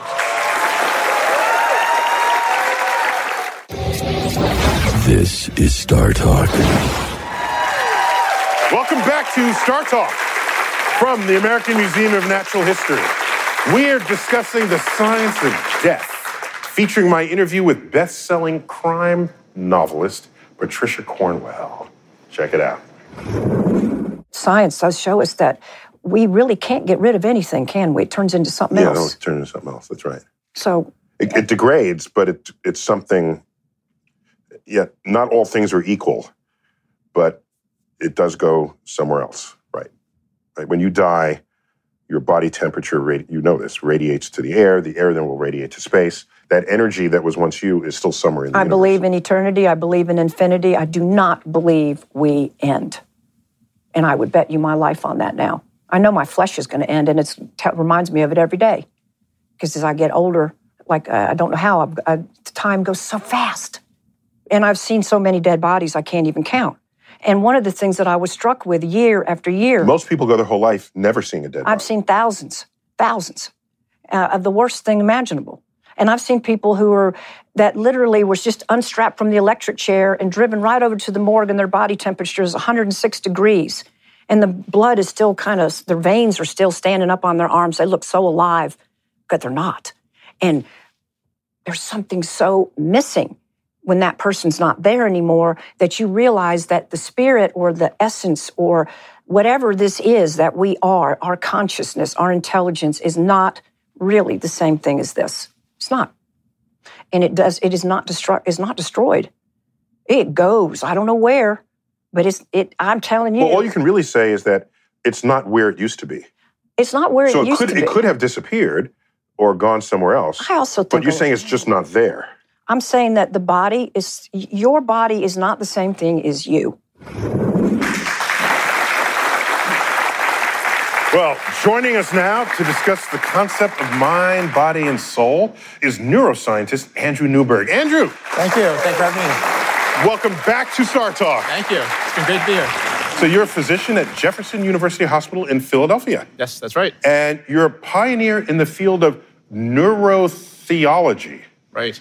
Speaker 8: This is Star Talk.
Speaker 3: Welcome back to Star Talk from the American Museum of Natural History. We are discussing the science of death, featuring my interview with best-selling crime novelist Patricia Cornwell. Check it out.
Speaker 6: Science does show us that we really can't get rid of anything, can we? It turns into something
Speaker 3: yeah,
Speaker 6: else.
Speaker 3: Yeah, no, it turns into something else. That's right.
Speaker 6: So
Speaker 3: it, it degrades, but it, it's something. Yet not all things are equal, but it does go somewhere else, right? Right. When you die, your body temperature, radi- you know this, radiates to the air. The air then will radiate to space. That energy that was once you is still somewhere in the
Speaker 6: I
Speaker 3: universe.
Speaker 6: believe in eternity. I believe in infinity. I do not believe we end. And I would bet you my life on that now. I know my flesh is going to end, and it t- reminds me of it every day. Because as I get older, like, uh, I don't know how, I, I, time goes so fast. And I've seen so many dead bodies, I can't even count. And one of the things that I was struck with year after year...
Speaker 3: Most people go their whole life never seeing a dead body.
Speaker 6: I've seen thousands, thousands uh, of the worst thing imaginable. And I've seen people who are, that literally was just unstrapped from the electric chair and driven right over to the morgue, and their body temperature is one hundred six degrees. And the blood is still kind of, their veins are still standing up on their arms. They look so alive, but they're not. And there's something so missing when that person's not there anymore, that you realize that the spirit or the essence or whatever this is that we are, our consciousness, our intelligence is not really the same thing as this. It's not. And it does, it is not destru- is not destroyed. It goes, I don't know where, but it's, it, I'm telling you.
Speaker 3: Well, all you can really say is that it's not where it used to be.
Speaker 6: It's not where
Speaker 3: so
Speaker 6: it
Speaker 3: it
Speaker 6: used
Speaker 3: could,
Speaker 6: to be.
Speaker 3: it could have disappeared or gone somewhere else.
Speaker 6: I also think.
Speaker 3: But you're saying it's just not there.
Speaker 6: I'm saying that the body is, your body is not the same thing as you.
Speaker 3: Well, joining us now to discuss the concept of mind, body, and soul is neuroscientist Andrew Newberg. Andrew!
Speaker 9: Thank you. Thanks for having me.
Speaker 3: Welcome back to Star Talk.
Speaker 9: Thank you. It's been great to be here.
Speaker 3: So you're a physician at Jefferson University Hospital in Philadelphia.
Speaker 9: Yes, that's right.
Speaker 3: And you're a pioneer in the field of neurotheology.
Speaker 9: Right.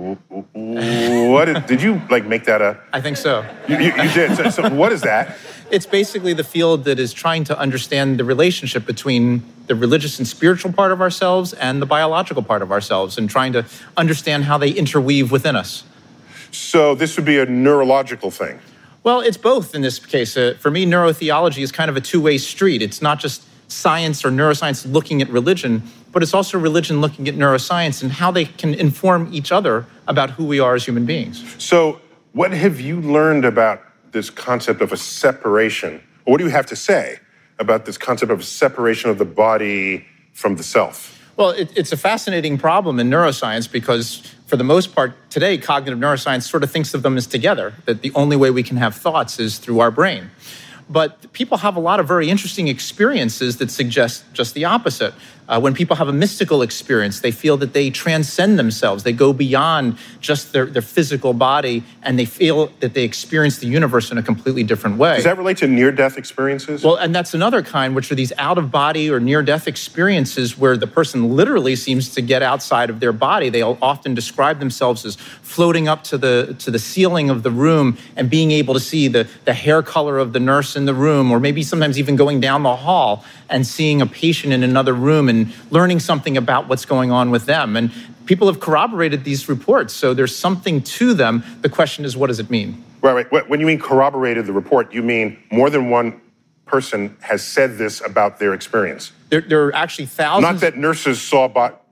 Speaker 3: What did, did you like make that up?
Speaker 9: I think so.
Speaker 3: You, you, you did. So, so what is that?
Speaker 9: It's basically the field that is trying to understand the relationship between the religious and spiritual part of ourselves and the biological part of ourselves, and trying to understand how they interweave within us.
Speaker 3: So this would be a neurological thing?
Speaker 9: Well, it's both in this case. Uh, for me, neurotheology is kind of a two-way street. It's not just science or neuroscience looking at religion, but it's also religion looking at neuroscience and how they can inform each other about who we are as human beings.
Speaker 3: So what have you learned about this concept of a separation? Or what do you have to say about this concept of a separation of the body from the self?
Speaker 9: Well, it, it's a fascinating problem in neuroscience because, for the most part, today, cognitive neuroscience sort of thinks of them as together, that the only way we can have thoughts is through our brain. But people have a lot of very interesting experiences that suggest just the opposite. Uh, when people have a mystical experience, they feel that they transcend themselves. They go beyond just their, their physical body, and they feel that they experience the universe in a completely different way.
Speaker 3: Does that relate to near-death experiences?
Speaker 9: Well, and that's another kind, which are these out-of-body or near-death experiences where the person literally seems to get outside of their body. They'll often describe themselves as floating up to the to the ceiling of the room and being able to see the, the hair color of the nurse in the room, or maybe sometimes even going down the hall and seeing a patient in another room and learning something about what's going on with them. And people have corroborated these reports, so there's something to them. The question is, what does it mean?
Speaker 3: Right, right. When you mean corroborated the report, you mean more than one person has said this about their experience?
Speaker 9: There, there are actually thousands.
Speaker 3: Not that nurses saw bo- pe-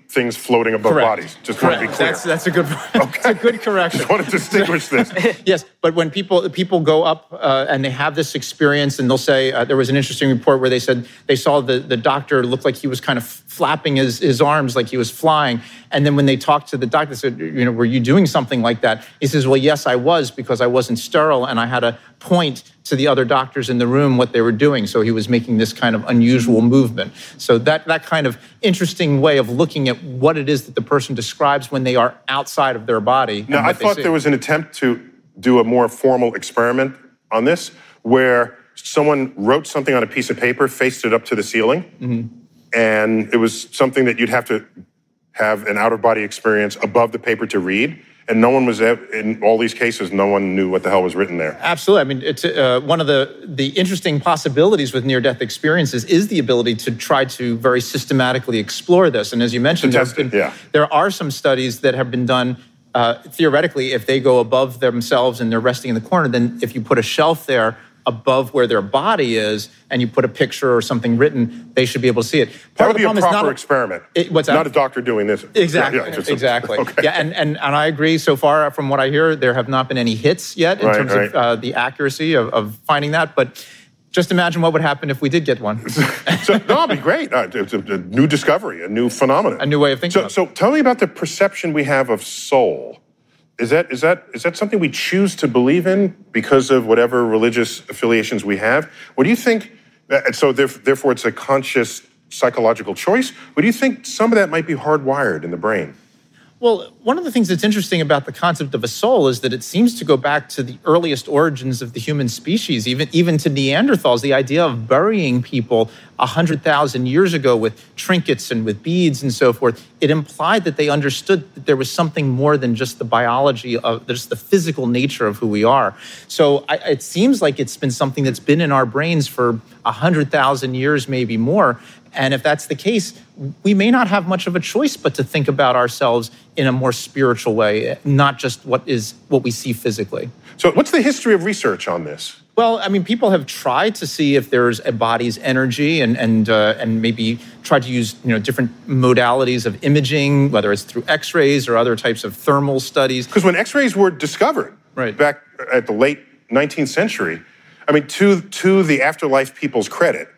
Speaker 3: things floating above
Speaker 9: Correct.
Speaker 3: bodies. Just
Speaker 9: Correct.
Speaker 3: want to be clear.
Speaker 9: That's, that's a good.
Speaker 3: Okay.
Speaker 9: That's a good correction.
Speaker 3: Just want to distinguish this.
Speaker 9: Yes, but when people people go up uh, and they have this experience, and they'll say uh, there was an interesting report where they said they saw the the doctor looked like he was kind of flapping his his arms like he was flying, and then when they talked to the doctor, they said, you know, were you doing something like that? He says, well, yes, I was, because I wasn't sterile and I had to point to the other doctors in the room what they were doing. So he was making this kind of unusual movement. So that that kind of interesting way of looking at what it is that the person describes when they are outside of their body.
Speaker 3: Now, I thought there was an attempt to do a more formal experiment on this, where someone wrote something on a piece of paper, faced it up to the ceiling, mm-hmm. and it was something that you'd have to have an out-of-body experience above the paper to read. And no one was, in all these cases, no one knew what the hell was written there.
Speaker 9: Absolutely. I mean, it's uh, one of the, the interesting possibilities with near-death experiences is the ability to try to very systematically explore this. And as you mentioned,
Speaker 3: to test
Speaker 9: been,
Speaker 3: it, yeah.
Speaker 9: there are some studies that have been done, uh, theoretically, if they go above themselves and they're resting in the corner, then if you put a shelf there above where their body is, and you put a picture or something written, they should be able to see it. Part
Speaker 3: That would be a proper
Speaker 9: not,
Speaker 3: experiment.
Speaker 9: It, what's that?
Speaker 3: Not a doctor doing this.
Speaker 9: Exactly.
Speaker 3: Yeah, yeah,
Speaker 9: exactly.
Speaker 3: A, okay.
Speaker 9: Yeah, and, and and I agree. So far, from what I hear, there have not been any hits yet in
Speaker 3: right,
Speaker 9: terms
Speaker 3: right.
Speaker 9: of uh, the accuracy of, of finding that. But just imagine what would happen if we did get one.
Speaker 3: so, no, it'd be great. Uh, it's a, a new discovery, a new phenomenon,
Speaker 9: a new way of thinking.
Speaker 3: So,
Speaker 9: about it.
Speaker 3: so tell me about the perception we have of soul. Is that is that is that something we choose to believe in because of whatever religious affiliations we have? What do you think? And so therefore, it's a conscious psychological choice. Or do you think some of that might be hardwired in the brain?
Speaker 9: Well, one of the things that's interesting about the concept of a soul is that it seems to go back to the earliest origins of the human species, even, even to Neanderthals. The idea of burying people one hundred thousand years ago with trinkets and with beads and so forth, it implied that they understood that there was something more than just the biology of, just the physical nature of who we are. So I, it seems like it's been something that's been in our brains for one hundred thousand years, maybe more. And if that's the case, we may not have much of a choice but to think about ourselves in a more spiritual way, not just what is what we see physically.
Speaker 3: So what's the history of research on this?
Speaker 9: Well, I mean, people have tried to see if there's a body's energy and and uh, and maybe try to use, you know, different modalities of imaging, whether it's through X-rays or other types of thermal studies.
Speaker 3: Because when X-rays were discovered
Speaker 9: right.
Speaker 3: back at the late nineteenth century, I mean, to to the afterlife people's credit,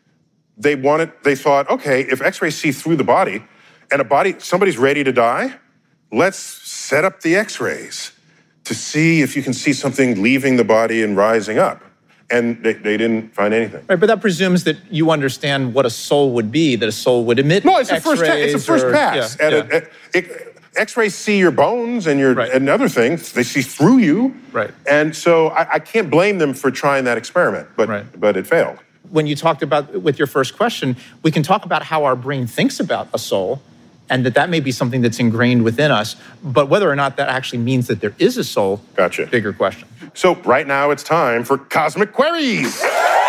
Speaker 3: they wanted, they thought, okay, if X-rays see through the body and a body, somebody's ready to die, let's set up the X-rays to see if you can see something leaving the body and rising up. And they, they didn't find anything.
Speaker 9: Right, but that presumes that you understand what a soul would be, that a soul would emit
Speaker 3: No, it's a
Speaker 9: X-rays
Speaker 3: first, ta- it's a first
Speaker 9: or,
Speaker 3: pass.
Speaker 9: Yeah,
Speaker 3: and
Speaker 9: yeah.
Speaker 3: It, it, X-rays see your bones and your
Speaker 9: right.
Speaker 3: and other things. They see through you.
Speaker 9: Right.
Speaker 3: And so I, I can't blame them for trying that experiment, but
Speaker 9: right.
Speaker 3: but it failed.
Speaker 9: When you talked about, with your first question, we can talk about how our brain thinks about a soul, and that that may be something that's ingrained within us, but whether or not that actually means that there is a soul,
Speaker 3: gotcha.
Speaker 9: Bigger question.
Speaker 3: So right now it's time for Cosmic Queries.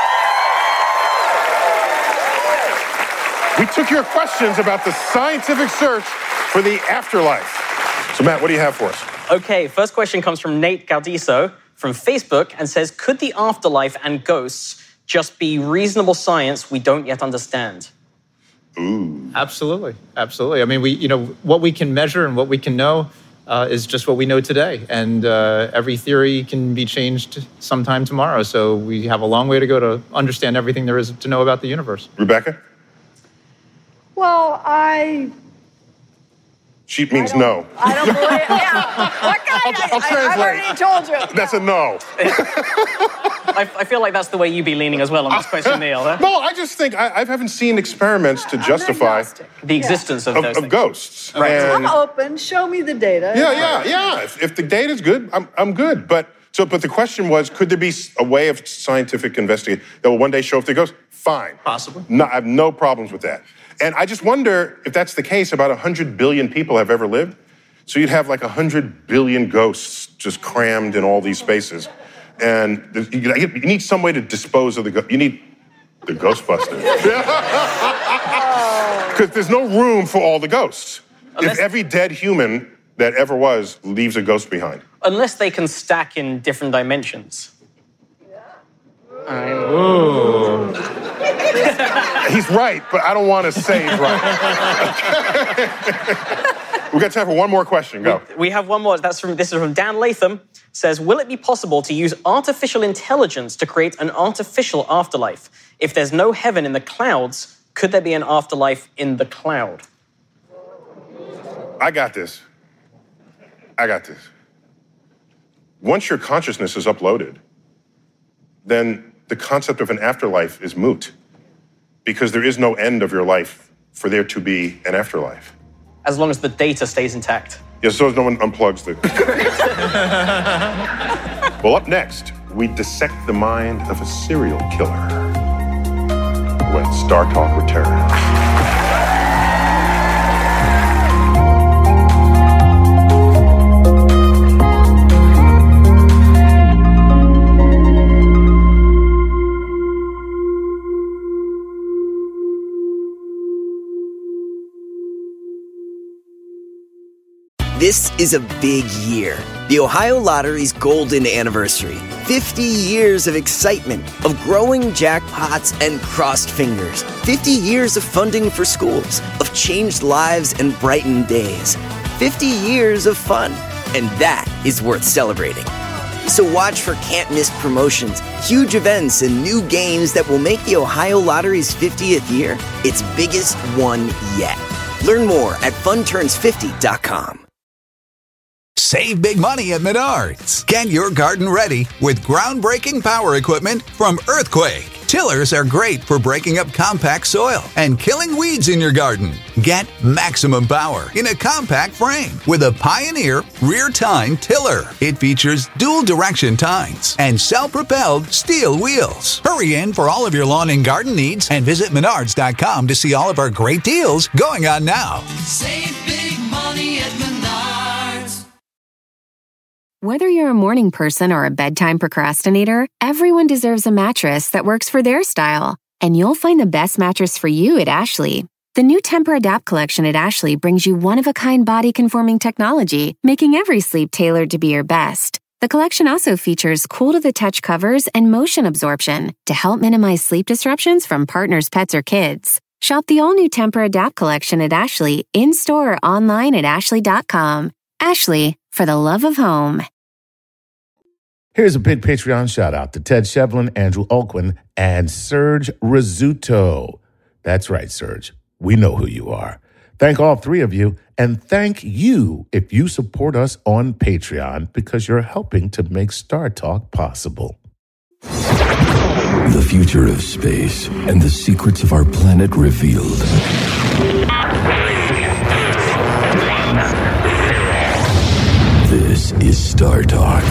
Speaker 3: We took your questions about the scientific search for the afterlife. So Matt, what do you have for us?
Speaker 4: Okay, first question comes from Nate Gaudiso from Facebook and says, could the afterlife and ghosts just be reasonable science we don't yet understand?
Speaker 3: Ooh.
Speaker 9: Absolutely, absolutely. I mean, we, you know, what we can measure and what we can know uh, is just what we know today. And uh, every theory can be changed sometime tomorrow. So we have a long way to go to understand everything there is to know about the universe.
Speaker 3: Rebecca?
Speaker 5: Well, I...
Speaker 3: She means no.
Speaker 5: I don't believe it. Yeah. What kind?
Speaker 3: I'll, I'll
Speaker 5: I,
Speaker 3: translate.
Speaker 5: I, I've already told you.
Speaker 3: That's a no.
Speaker 4: I, I feel like that's the way you'd be leaning as well on this question, Neil. Huh?
Speaker 3: No, I just think I, I haven't seen experiments to
Speaker 5: I'm
Speaker 3: justify
Speaker 5: agnostic.
Speaker 4: The existence
Speaker 5: yeah.
Speaker 4: of,
Speaker 3: of,
Speaker 4: those
Speaker 3: of
Speaker 4: things.
Speaker 3: ghosts.
Speaker 4: Right.
Speaker 3: And
Speaker 5: I'm open. Show me the data.
Speaker 3: yeah, yeah, yeah. If, if the data's good, I'm I'm good. But so, but the question was, could there be a way of scientific investigation that will one day show if there goes? Fine.
Speaker 4: Possibly.
Speaker 3: No, I have no problems with that. And I just wonder if that's the case. About one hundred billion people have ever lived. So you'd have like one hundred billion ghosts just crammed in all these spaces. And you need some way to dispose of the ghosts. You need the Ghostbusters. Because there's no room for all the ghosts.
Speaker 4: Unless,
Speaker 3: if every dead human that ever was leaves a ghost behind.
Speaker 4: Unless they can stack in different dimensions.
Speaker 9: Ooh.
Speaker 3: He's right, but I don't want to say he's right. We've got time for one more question. Go.
Speaker 4: We, we have one more. That's from this is from Dan Latham. Says, will it be possible to use artificial intelligence to create an artificial afterlife? If there's no heaven in the clouds, could there be an afterlife in the cloud?
Speaker 3: I got this. I got this. Once your consciousness is uploaded, then the concept of an afterlife is moot, because there is no end of your life for there to be an afterlife.
Speaker 4: As long as the data stays intact.
Speaker 3: Yes, so no one unplugs the... Well, up next, we dissect the mind of a serial killer when Star Talk returns.
Speaker 7: This is a big year. The Ohio Lottery's golden anniversary. fifty years of excitement, of growing jackpots and crossed fingers. fifty years of funding for schools, of changed lives and brightened days. fifty years of fun, and that is worth celebrating. So watch for can't-miss promotions, huge events, and new games that will make the Ohio Lottery's fiftieth year its biggest one yet. Learn more at fun turns fifty dot com.
Speaker 10: Save big money at Menards. Get your garden ready with groundbreaking power equipment from Earthquake. Tillers are great for breaking up compact soil and killing weeds in your garden. Get maximum power in a compact frame with a Pioneer rear tine tiller. It features dual direction tines and self-propelled steel wheels. Hurry in for all of your lawn and garden needs and visit menards dot com to see all of our great deals going on now.
Speaker 11: Save big money at Menards.
Speaker 12: Whether you're a morning person or a bedtime procrastinator, everyone deserves a mattress that works for their style. And you'll find the best mattress for you at Ashley. The new Tempur-Adapt collection at Ashley brings you one-of-a-kind body-conforming technology, making every sleep tailored to be your best. The collection also features cool-to-the-touch covers and motion absorption to help minimize sleep disruptions from partners, pets, or kids. Shop the all-new Tempur-Adapt collection at Ashley, in-store or online at ashley dot com. Ashley, for the love of home.
Speaker 2: Here's a big Patreon shout-out to Ted Shevlin, Andrew Olquin, and Serge Rizzuto. That's right, Serge. We know who you are. Thank all three of you, and thank you if you support us on Patreon, because you're helping to make Star Talk possible.
Speaker 8: The future of space and the secrets of our planet revealed. This is Star Talk.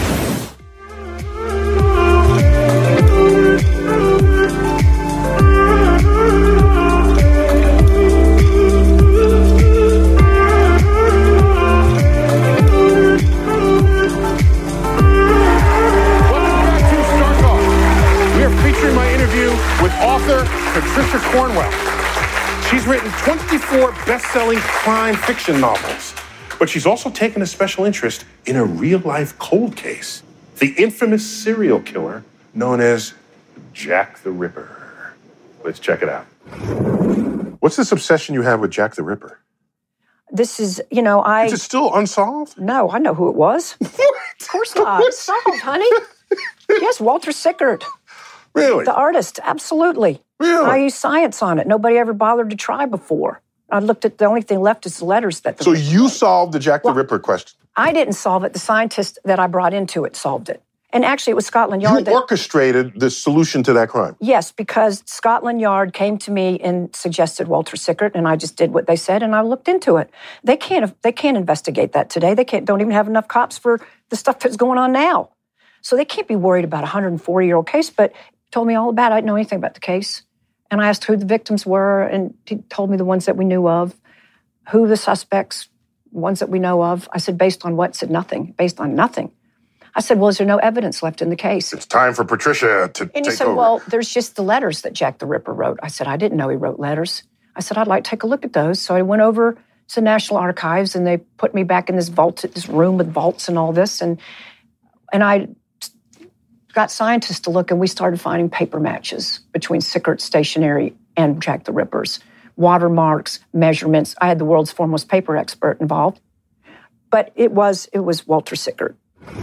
Speaker 3: With author Patricia Cornwell. She's written twenty-four best-selling crime fiction novels, but she's also taken a special interest in a real-life cold case, the infamous serial killer known as Jack the Ripper. Let's check it out. What's this obsession you have with Jack the Ripper?
Speaker 6: This is, you know, I...
Speaker 3: Is it still unsolved?
Speaker 6: No, I know who it was. Of course not. It's solved, honey. Yes, Walter Sickert.
Speaker 3: Really?
Speaker 6: The artist, absolutely.
Speaker 3: Really?
Speaker 6: I used science on it. Nobody ever bothered to try before. I looked at, the only thing left is the letters that... The
Speaker 3: so you solved the Jack
Speaker 6: well,
Speaker 3: the Ripper question?
Speaker 6: I didn't solve it. The scientist that I brought into it solved it. And actually, it was Scotland Yard
Speaker 3: You
Speaker 6: that...
Speaker 3: orchestrated the solution to that crime?
Speaker 6: Yes, because Scotland Yard came to me and suggested Walter Sickert, and I just did what they said, and I looked into it. They can't they can't investigate that today. They can't don't even have enough cops for the stuff that's going on now. So they can't be worried about a one hundred forty-year-old case, but told me all about it. I didn't know anything about the case. And I asked who the victims were, and he told me the ones that we knew of, who the suspects, ones that we know of. I said, based on what? He said, nothing. Based on nothing. I said, well, is there no evidence left in the case?
Speaker 3: It's time for Patricia to
Speaker 6: and
Speaker 3: take
Speaker 6: he said,
Speaker 3: over.
Speaker 6: well, there's just the letters that Jack the Ripper wrote. I said, I didn't know he wrote letters. I said, I'd like to take a look at those. So I went over to the National Archives, and they put me back in this vault, this room with vaults and all this. And, and I got scientists to look, and we started finding paper matches between Sickert's stationery and Jack the Ripper's watermarks, measurements. I had the world's foremost paper expert involved. But it was it was Walter Sickert.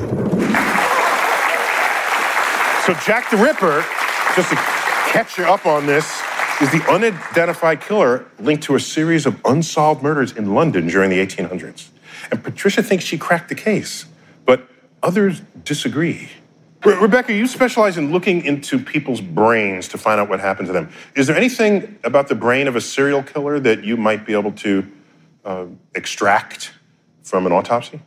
Speaker 3: So Jack the Ripper, just to catch you up on this, is the unidentified killer linked to a series of unsolved murders in London during the eighteen hundreds. And Patricia thinks she cracked the case, but others disagree. Re- Rebecca, you specialize in looking into people's brains to find out what happened to them. Is there anything about the brain of a serial killer that you might be able to uh, extract from an autopsy?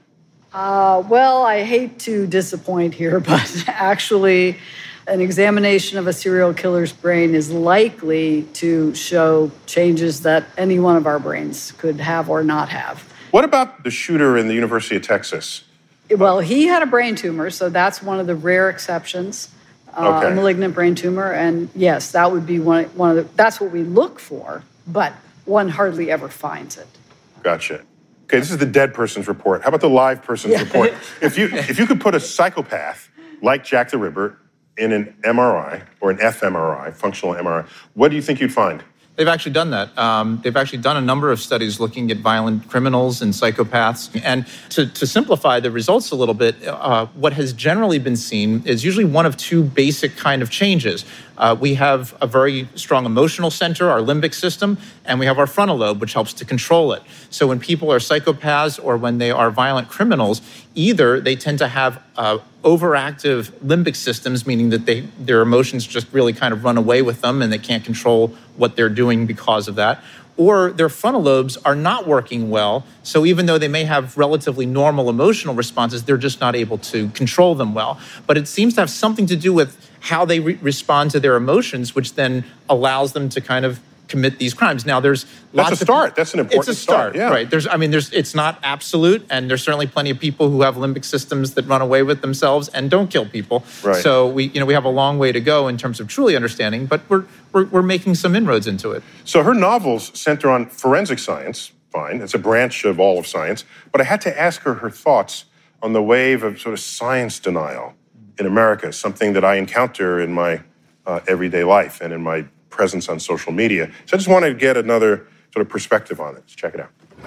Speaker 5: Uh, well, I hate to disappoint here, but actually, an examination of a serial killer's brain is likely to show changes that any one of our brains could have or not have.
Speaker 3: What about the shooter in the University of Texas?
Speaker 5: Well, he had a brain tumor, so that's one of the rare exceptions, uh,
Speaker 3: Okay.
Speaker 5: a malignant brain tumor. And yes, that would be one, one of the, that's what we look for, but one hardly ever finds it.
Speaker 3: Gotcha. Okay, this is the dead person's report. How about the live person's
Speaker 5: Yeah.
Speaker 3: report? If you if you could put a psychopath like Jack the Ripper in an M R I or an fMRI, functional M R I, what do you think you'd find?
Speaker 9: They've actually done that. Um, they've actually done a number of studies looking at violent criminals and psychopaths. And to, to simplify the results a little bit, uh, what has generally been seen is usually one of two basic kind of changes. Uh, we have a very strong emotional center, our limbic system, and we have our frontal lobe, which helps to control it. So when people are psychopaths or when they are violent criminals, either they tend to have uh, overactive limbic systems, meaning that they their emotions just really kind of run away with them and they can't control what they're doing because of that, or their frontal lobes are not working well. So even though they may have relatively normal emotional responses, they're just not able to control them well. But it seems to have something to do with how they re- respond to their emotions, which then allows them to kind of commit these crimes. Now, there's lots
Speaker 3: That's a start.
Speaker 9: of,
Speaker 3: That's an important
Speaker 9: It's a start,
Speaker 3: start, yeah.
Speaker 9: right? There's, I mean, there's. It's not absolute, and there's certainly plenty of people who have limbic systems that run away with themselves and don't kill people.
Speaker 3: Right.
Speaker 9: So we, you know, we have a long way to go in terms of truly understanding, but we're we're, we're making some inroads into it.
Speaker 3: So her novels center on forensic science. Fine, it's a branch of all of science. But I had to ask her her thoughts on the wave of sort of science denial in America, something that I encounter in my uh, everyday life and in my presence on social media. So I just wanted to get another sort of perspective on it. Let's check it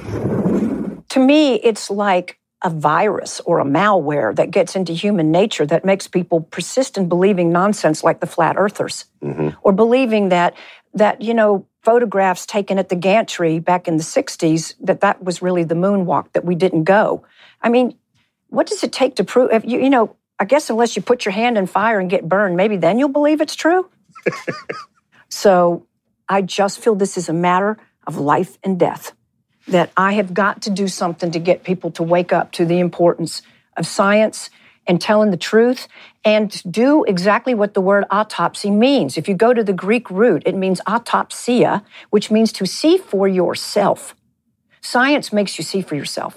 Speaker 3: out.
Speaker 6: To me, it's like a virus or a malware that gets into human nature that makes people persist in believing nonsense like the flat earthers,
Speaker 3: Mm-hmm.
Speaker 6: or believing that, that, you know, photographs taken at the gantry back in the sixties, that that was really the moonwalk, that we didn't go. I mean, what does it take to prove, if you, you know, I guess unless you put your hand in fire and get burned, maybe then you'll believe it's true. So I just feel this is a matter of life and death, that I have got to do something to get people to wake up to the importance of science and telling the truth, and do exactly what the word autopsy means. If you go to the Greek root, it means autopsia, which means to see for yourself. Science makes you see for yourself.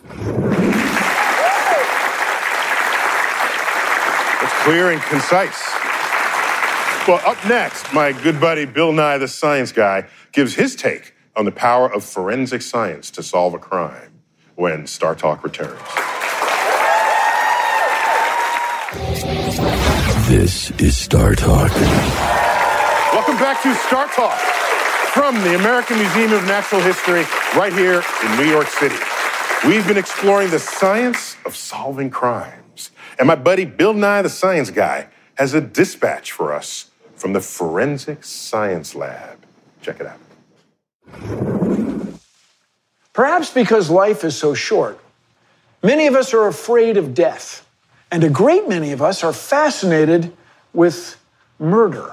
Speaker 3: It's clear and concise. Well, up next, my good buddy Bill Nye, the science guy, gives his take on the power of forensic science to solve a crime when Star Talk returns.
Speaker 8: This is Star Talk.
Speaker 3: Welcome back to Star Talk from the American Museum of Natural History right here in New York City. We've been exploring the science of solving crimes. And my buddy Bill Nye, the science guy, has a dispatch for us from the Forensic Science Lab. Check it out.
Speaker 13: Perhaps because life is so short, many of us are afraid of death, and a great many of us are fascinated with murder.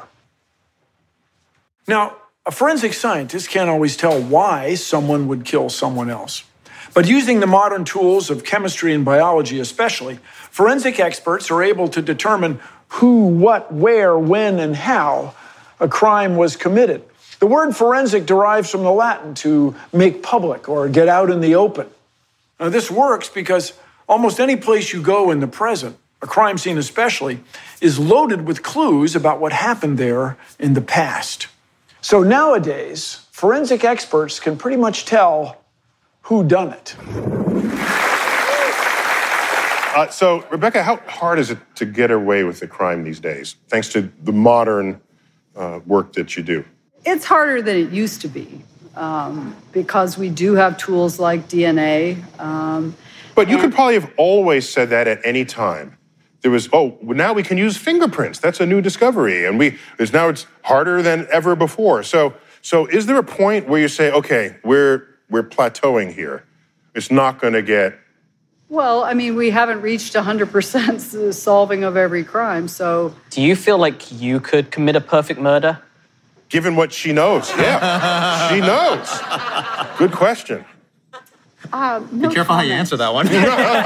Speaker 13: Now, a forensic scientist can't always tell why someone would kill someone else. But using the modern tools of chemistry and biology especially, forensic experts are able to determine who, what, where, when, and how a crime was committed. The word forensic derives from the Latin to make public or get out in the open. Now, this works because almost any place you go in the present, a crime scene especially, is loaded with clues about what happened there in the past. So nowadays, forensic experts can pretty much tell who done it.
Speaker 3: Uh, so, Rebecca, how hard is it to get away with a crime these days, thanks to the modern uh, work that you do?
Speaker 5: It's harder than it used to be um, because we do have tools like D N A. Um,
Speaker 3: but you could probably have always said that at any time. There was, oh, now we can use fingerprints. That's a new discovery. And we, there's now it's harder than ever before. So, so is there a point where you say, okay, we're, we're plateauing here? It's not going to get...
Speaker 5: Well, I mean, we haven't reached one hundred percent solving of every crime, so...
Speaker 4: Do you feel like you could commit a perfect murder?
Speaker 3: Given what she knows, yeah. She knows. Good question.
Speaker 5: Uh, no
Speaker 9: Be careful
Speaker 5: comment.
Speaker 9: how you answer that one.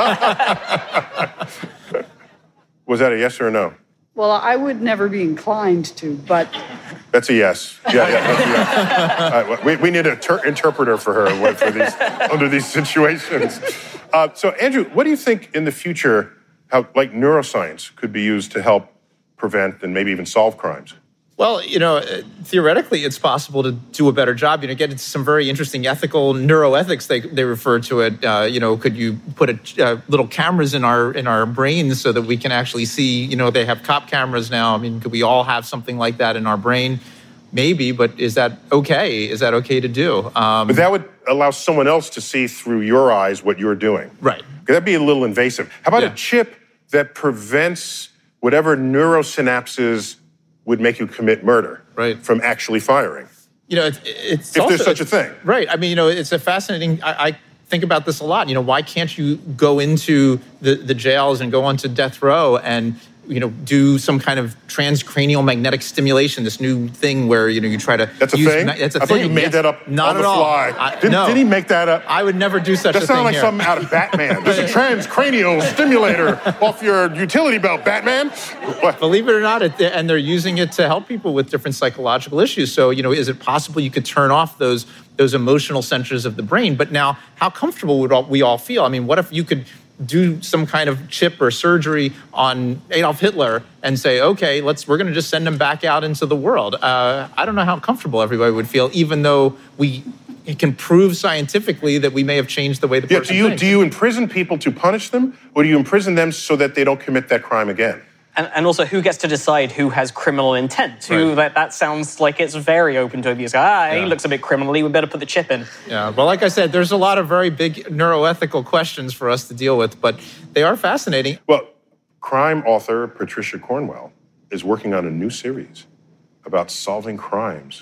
Speaker 3: Was that a yes or a no?
Speaker 5: Well, I would never be inclined to, but...
Speaker 3: That's a yes. Yeah, yeah, that's a yes. Uh, we, we need an ter- interpreter for her for these, under these situations. Uh, so, Andrew, what do you think in the future, how like neuroscience could be used to help prevent and maybe even solve crimes?
Speaker 9: Well, you know, theoretically, it's possible to do a better job. You know, get into some very interesting ethical neuroethics. They they refer to it. Uh, you know, could you put a, uh, little cameras in our in our brains so that we can actually see? You know, they have cop cameras now. I mean, could we all have something like that in our brain? Maybe, but is that okay? Is that okay to do? Um,
Speaker 3: but that would allow someone else to see through your eyes what you're doing.
Speaker 9: Right.
Speaker 3: That'd be a little invasive. How about
Speaker 9: Yeah.
Speaker 3: a chip that prevents whatever neurosynapses would make you commit murder
Speaker 9: right.
Speaker 3: from actually firing?
Speaker 9: You know, it's, it's
Speaker 3: if
Speaker 9: also,
Speaker 3: there's such a thing.
Speaker 9: Right. I mean, you know, it's a fascinating. I, I think about this a lot. You know, why can't you go into the, the jails and go onto death row and you know do some kind of transcranial magnetic stimulation? This new thing where you know you try to.
Speaker 3: That's a
Speaker 9: use
Speaker 3: thing.
Speaker 9: Ma- that's a
Speaker 3: I
Speaker 9: thing.
Speaker 3: thought you made
Speaker 9: yes.
Speaker 3: that up
Speaker 9: Not
Speaker 3: on
Speaker 9: at
Speaker 3: the
Speaker 9: all.
Speaker 3: fly.
Speaker 9: I,
Speaker 3: Did,
Speaker 9: no.
Speaker 3: did he make that up?
Speaker 9: I would never do such
Speaker 3: that
Speaker 9: a thing.
Speaker 3: That sounded like
Speaker 9: here.
Speaker 3: something out of Batman. There's a transcranial stimulator off your utility belt, Batman. What?
Speaker 9: Believe it or not, it, and they're using it to help people with different psychological issues. So, you know, is it possible you could turn off those those emotional centers of the brain? But now, how comfortable would all, we all feel? I mean, what if you could do some kind of chip or surgery on Adolf Hitler and say, okay, let's we're going to just send him back out into the world? Uh, I don't know how comfortable everybody would feel, even though we can prove scientifically that we may have changed the way the
Speaker 3: Yeah,
Speaker 9: person
Speaker 3: do you
Speaker 9: thinks.
Speaker 3: do you imprison people to punish them, or do you imprison them so that they don't commit that crime again?
Speaker 4: And, and also, who gets to decide who has criminal intent? Who
Speaker 9: Right.
Speaker 4: that, that sounds like it's very open to abuse. Ah, he
Speaker 9: Yeah.
Speaker 4: looks a bit criminally. We better put the chip in.
Speaker 9: Yeah, well, like I said, there's a lot of very big neuroethical questions for us to deal with, but they are fascinating.
Speaker 3: Well, crime author Patricia Cornwell is working on a new series about solving crimes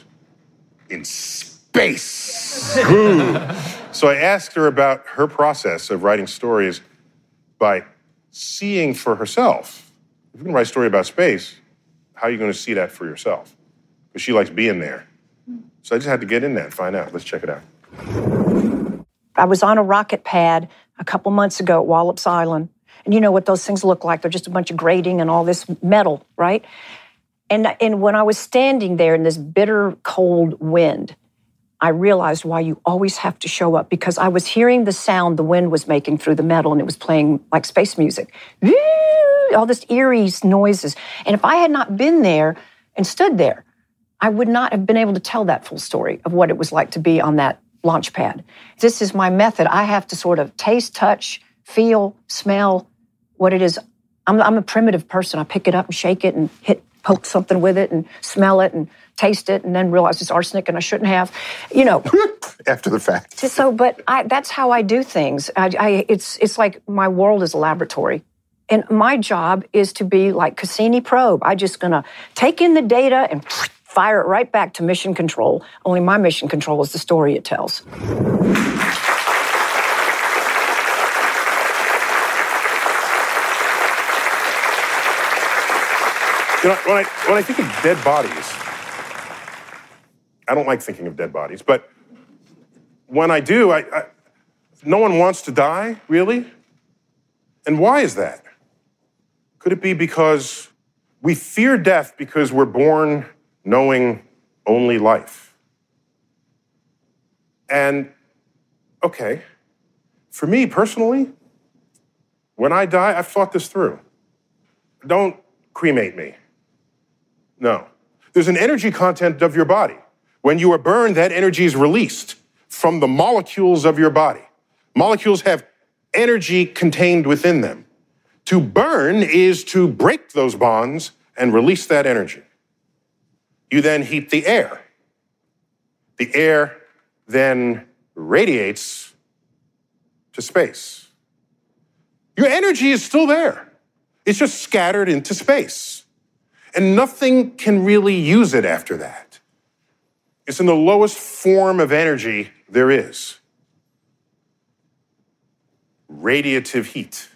Speaker 3: in space. Ooh. So I asked her about her process of writing stories by seeing for herself. If you can write a story about space, how are you going to see that for yourself? Because she likes being there. So I just had to get in there and find out. Let's check it out.
Speaker 6: I was on a rocket pad a couple months ago at Wallops Island. And you know what those things look like. They're just a bunch of grating and all this metal, right? And, and when I was standing there in this bitter, cold wind, I realized why you always have to show up, because I was hearing the sound the wind was making through the metal, and it was playing like space music. All this eerie noises. And if I had not been there and stood there, I would not have been able to tell that full story of what it was like to be on that launch pad. This is my method. I have to sort of taste, touch, feel, smell what it is. I'm, I'm a primitive person. I pick it up and shake it and hit, poke something with it and smell it and taste it and then realize it's arsenic and I shouldn't have, you know.
Speaker 3: After the fact.
Speaker 6: So, but I, that's how I do things. I, I, it's, it's like my world is a laboratory. And my job is to be like Cassini probe. I'm just going to take in the data and fire it right back to mission control. Only my mission control is the story it tells.
Speaker 3: You know, when I, when I think of dead bodies, I don't like thinking of dead bodies, but when I do, I, I, no one wants to die, really? And why is that? Could it be because we fear death because we're born knowing only life? And, okay, for me personally, when I die, I've thought this through. Don't cremate me. No. There's an energy content of your body. When you are burned, that energy is released from the molecules of your body. Molecules have energy contained within them. To burn is to break those bonds and release that energy. You then heat the air. The air then radiates to space. Your energy is still there. It's just scattered into space. And nothing can really use it after that. It's in the lowest form of energy there is. Radiative heat.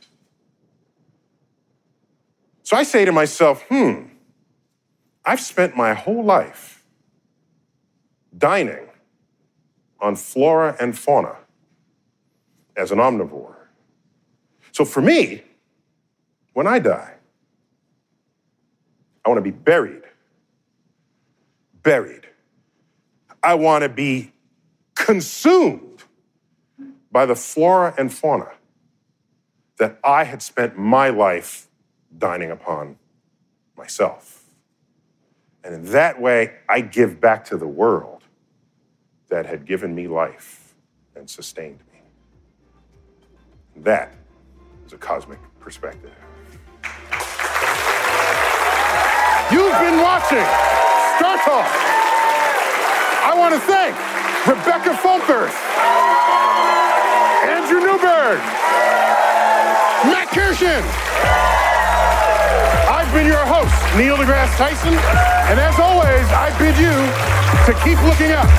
Speaker 3: So I say to myself, hmm, I've spent my whole life dining on flora and fauna as an omnivore. So for me, when I die, I want to be buried. Buried. I want to be consumed by the flora and fauna that I had spent my life dining upon myself. And in that way, I give back to the world that had given me life and sustained me. That is a cosmic perspective. You've been watching Star Talk. I want to thank Rebecca Fulkerth, Andrew Newberg, Matt Kirshen. I've been your host, Neil deGrasse Tyson, and as always, I bid you to keep looking up.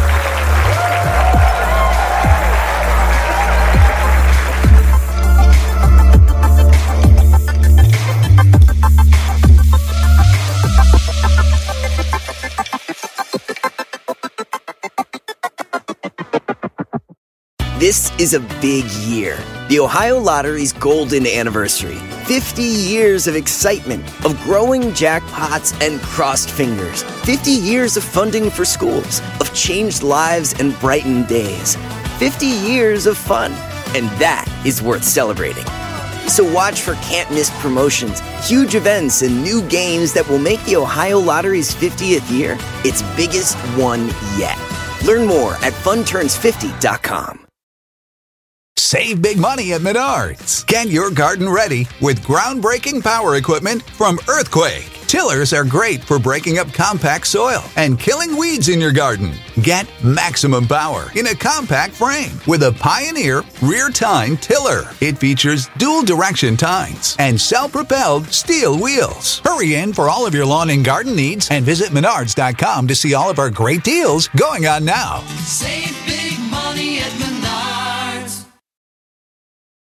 Speaker 7: This is a big year. The Ohio Lottery's golden anniversary. fifty years of excitement, of growing jackpots and crossed fingers. fifty years of funding for schools, of changed lives and brightened days. fifty years of fun, and that is worth celebrating. So watch for can't-miss promotions, huge events, and new games that will make the Ohio Lottery's fiftieth year its biggest one yet. Learn more at fun turns fifty dot com.
Speaker 10: Save big money at Menards. Get your garden ready with groundbreaking power equipment from Earthquake. Tillers are great for breaking up compact soil and killing weeds in your garden. Get maximum power in a compact frame with a Pioneer rear tine tiller. It features dual direction tines and self-propelled steel wheels. Hurry in for all of your lawn and garden needs and visit menards dot com to see all of our great deals going on now.
Speaker 11: Save big money at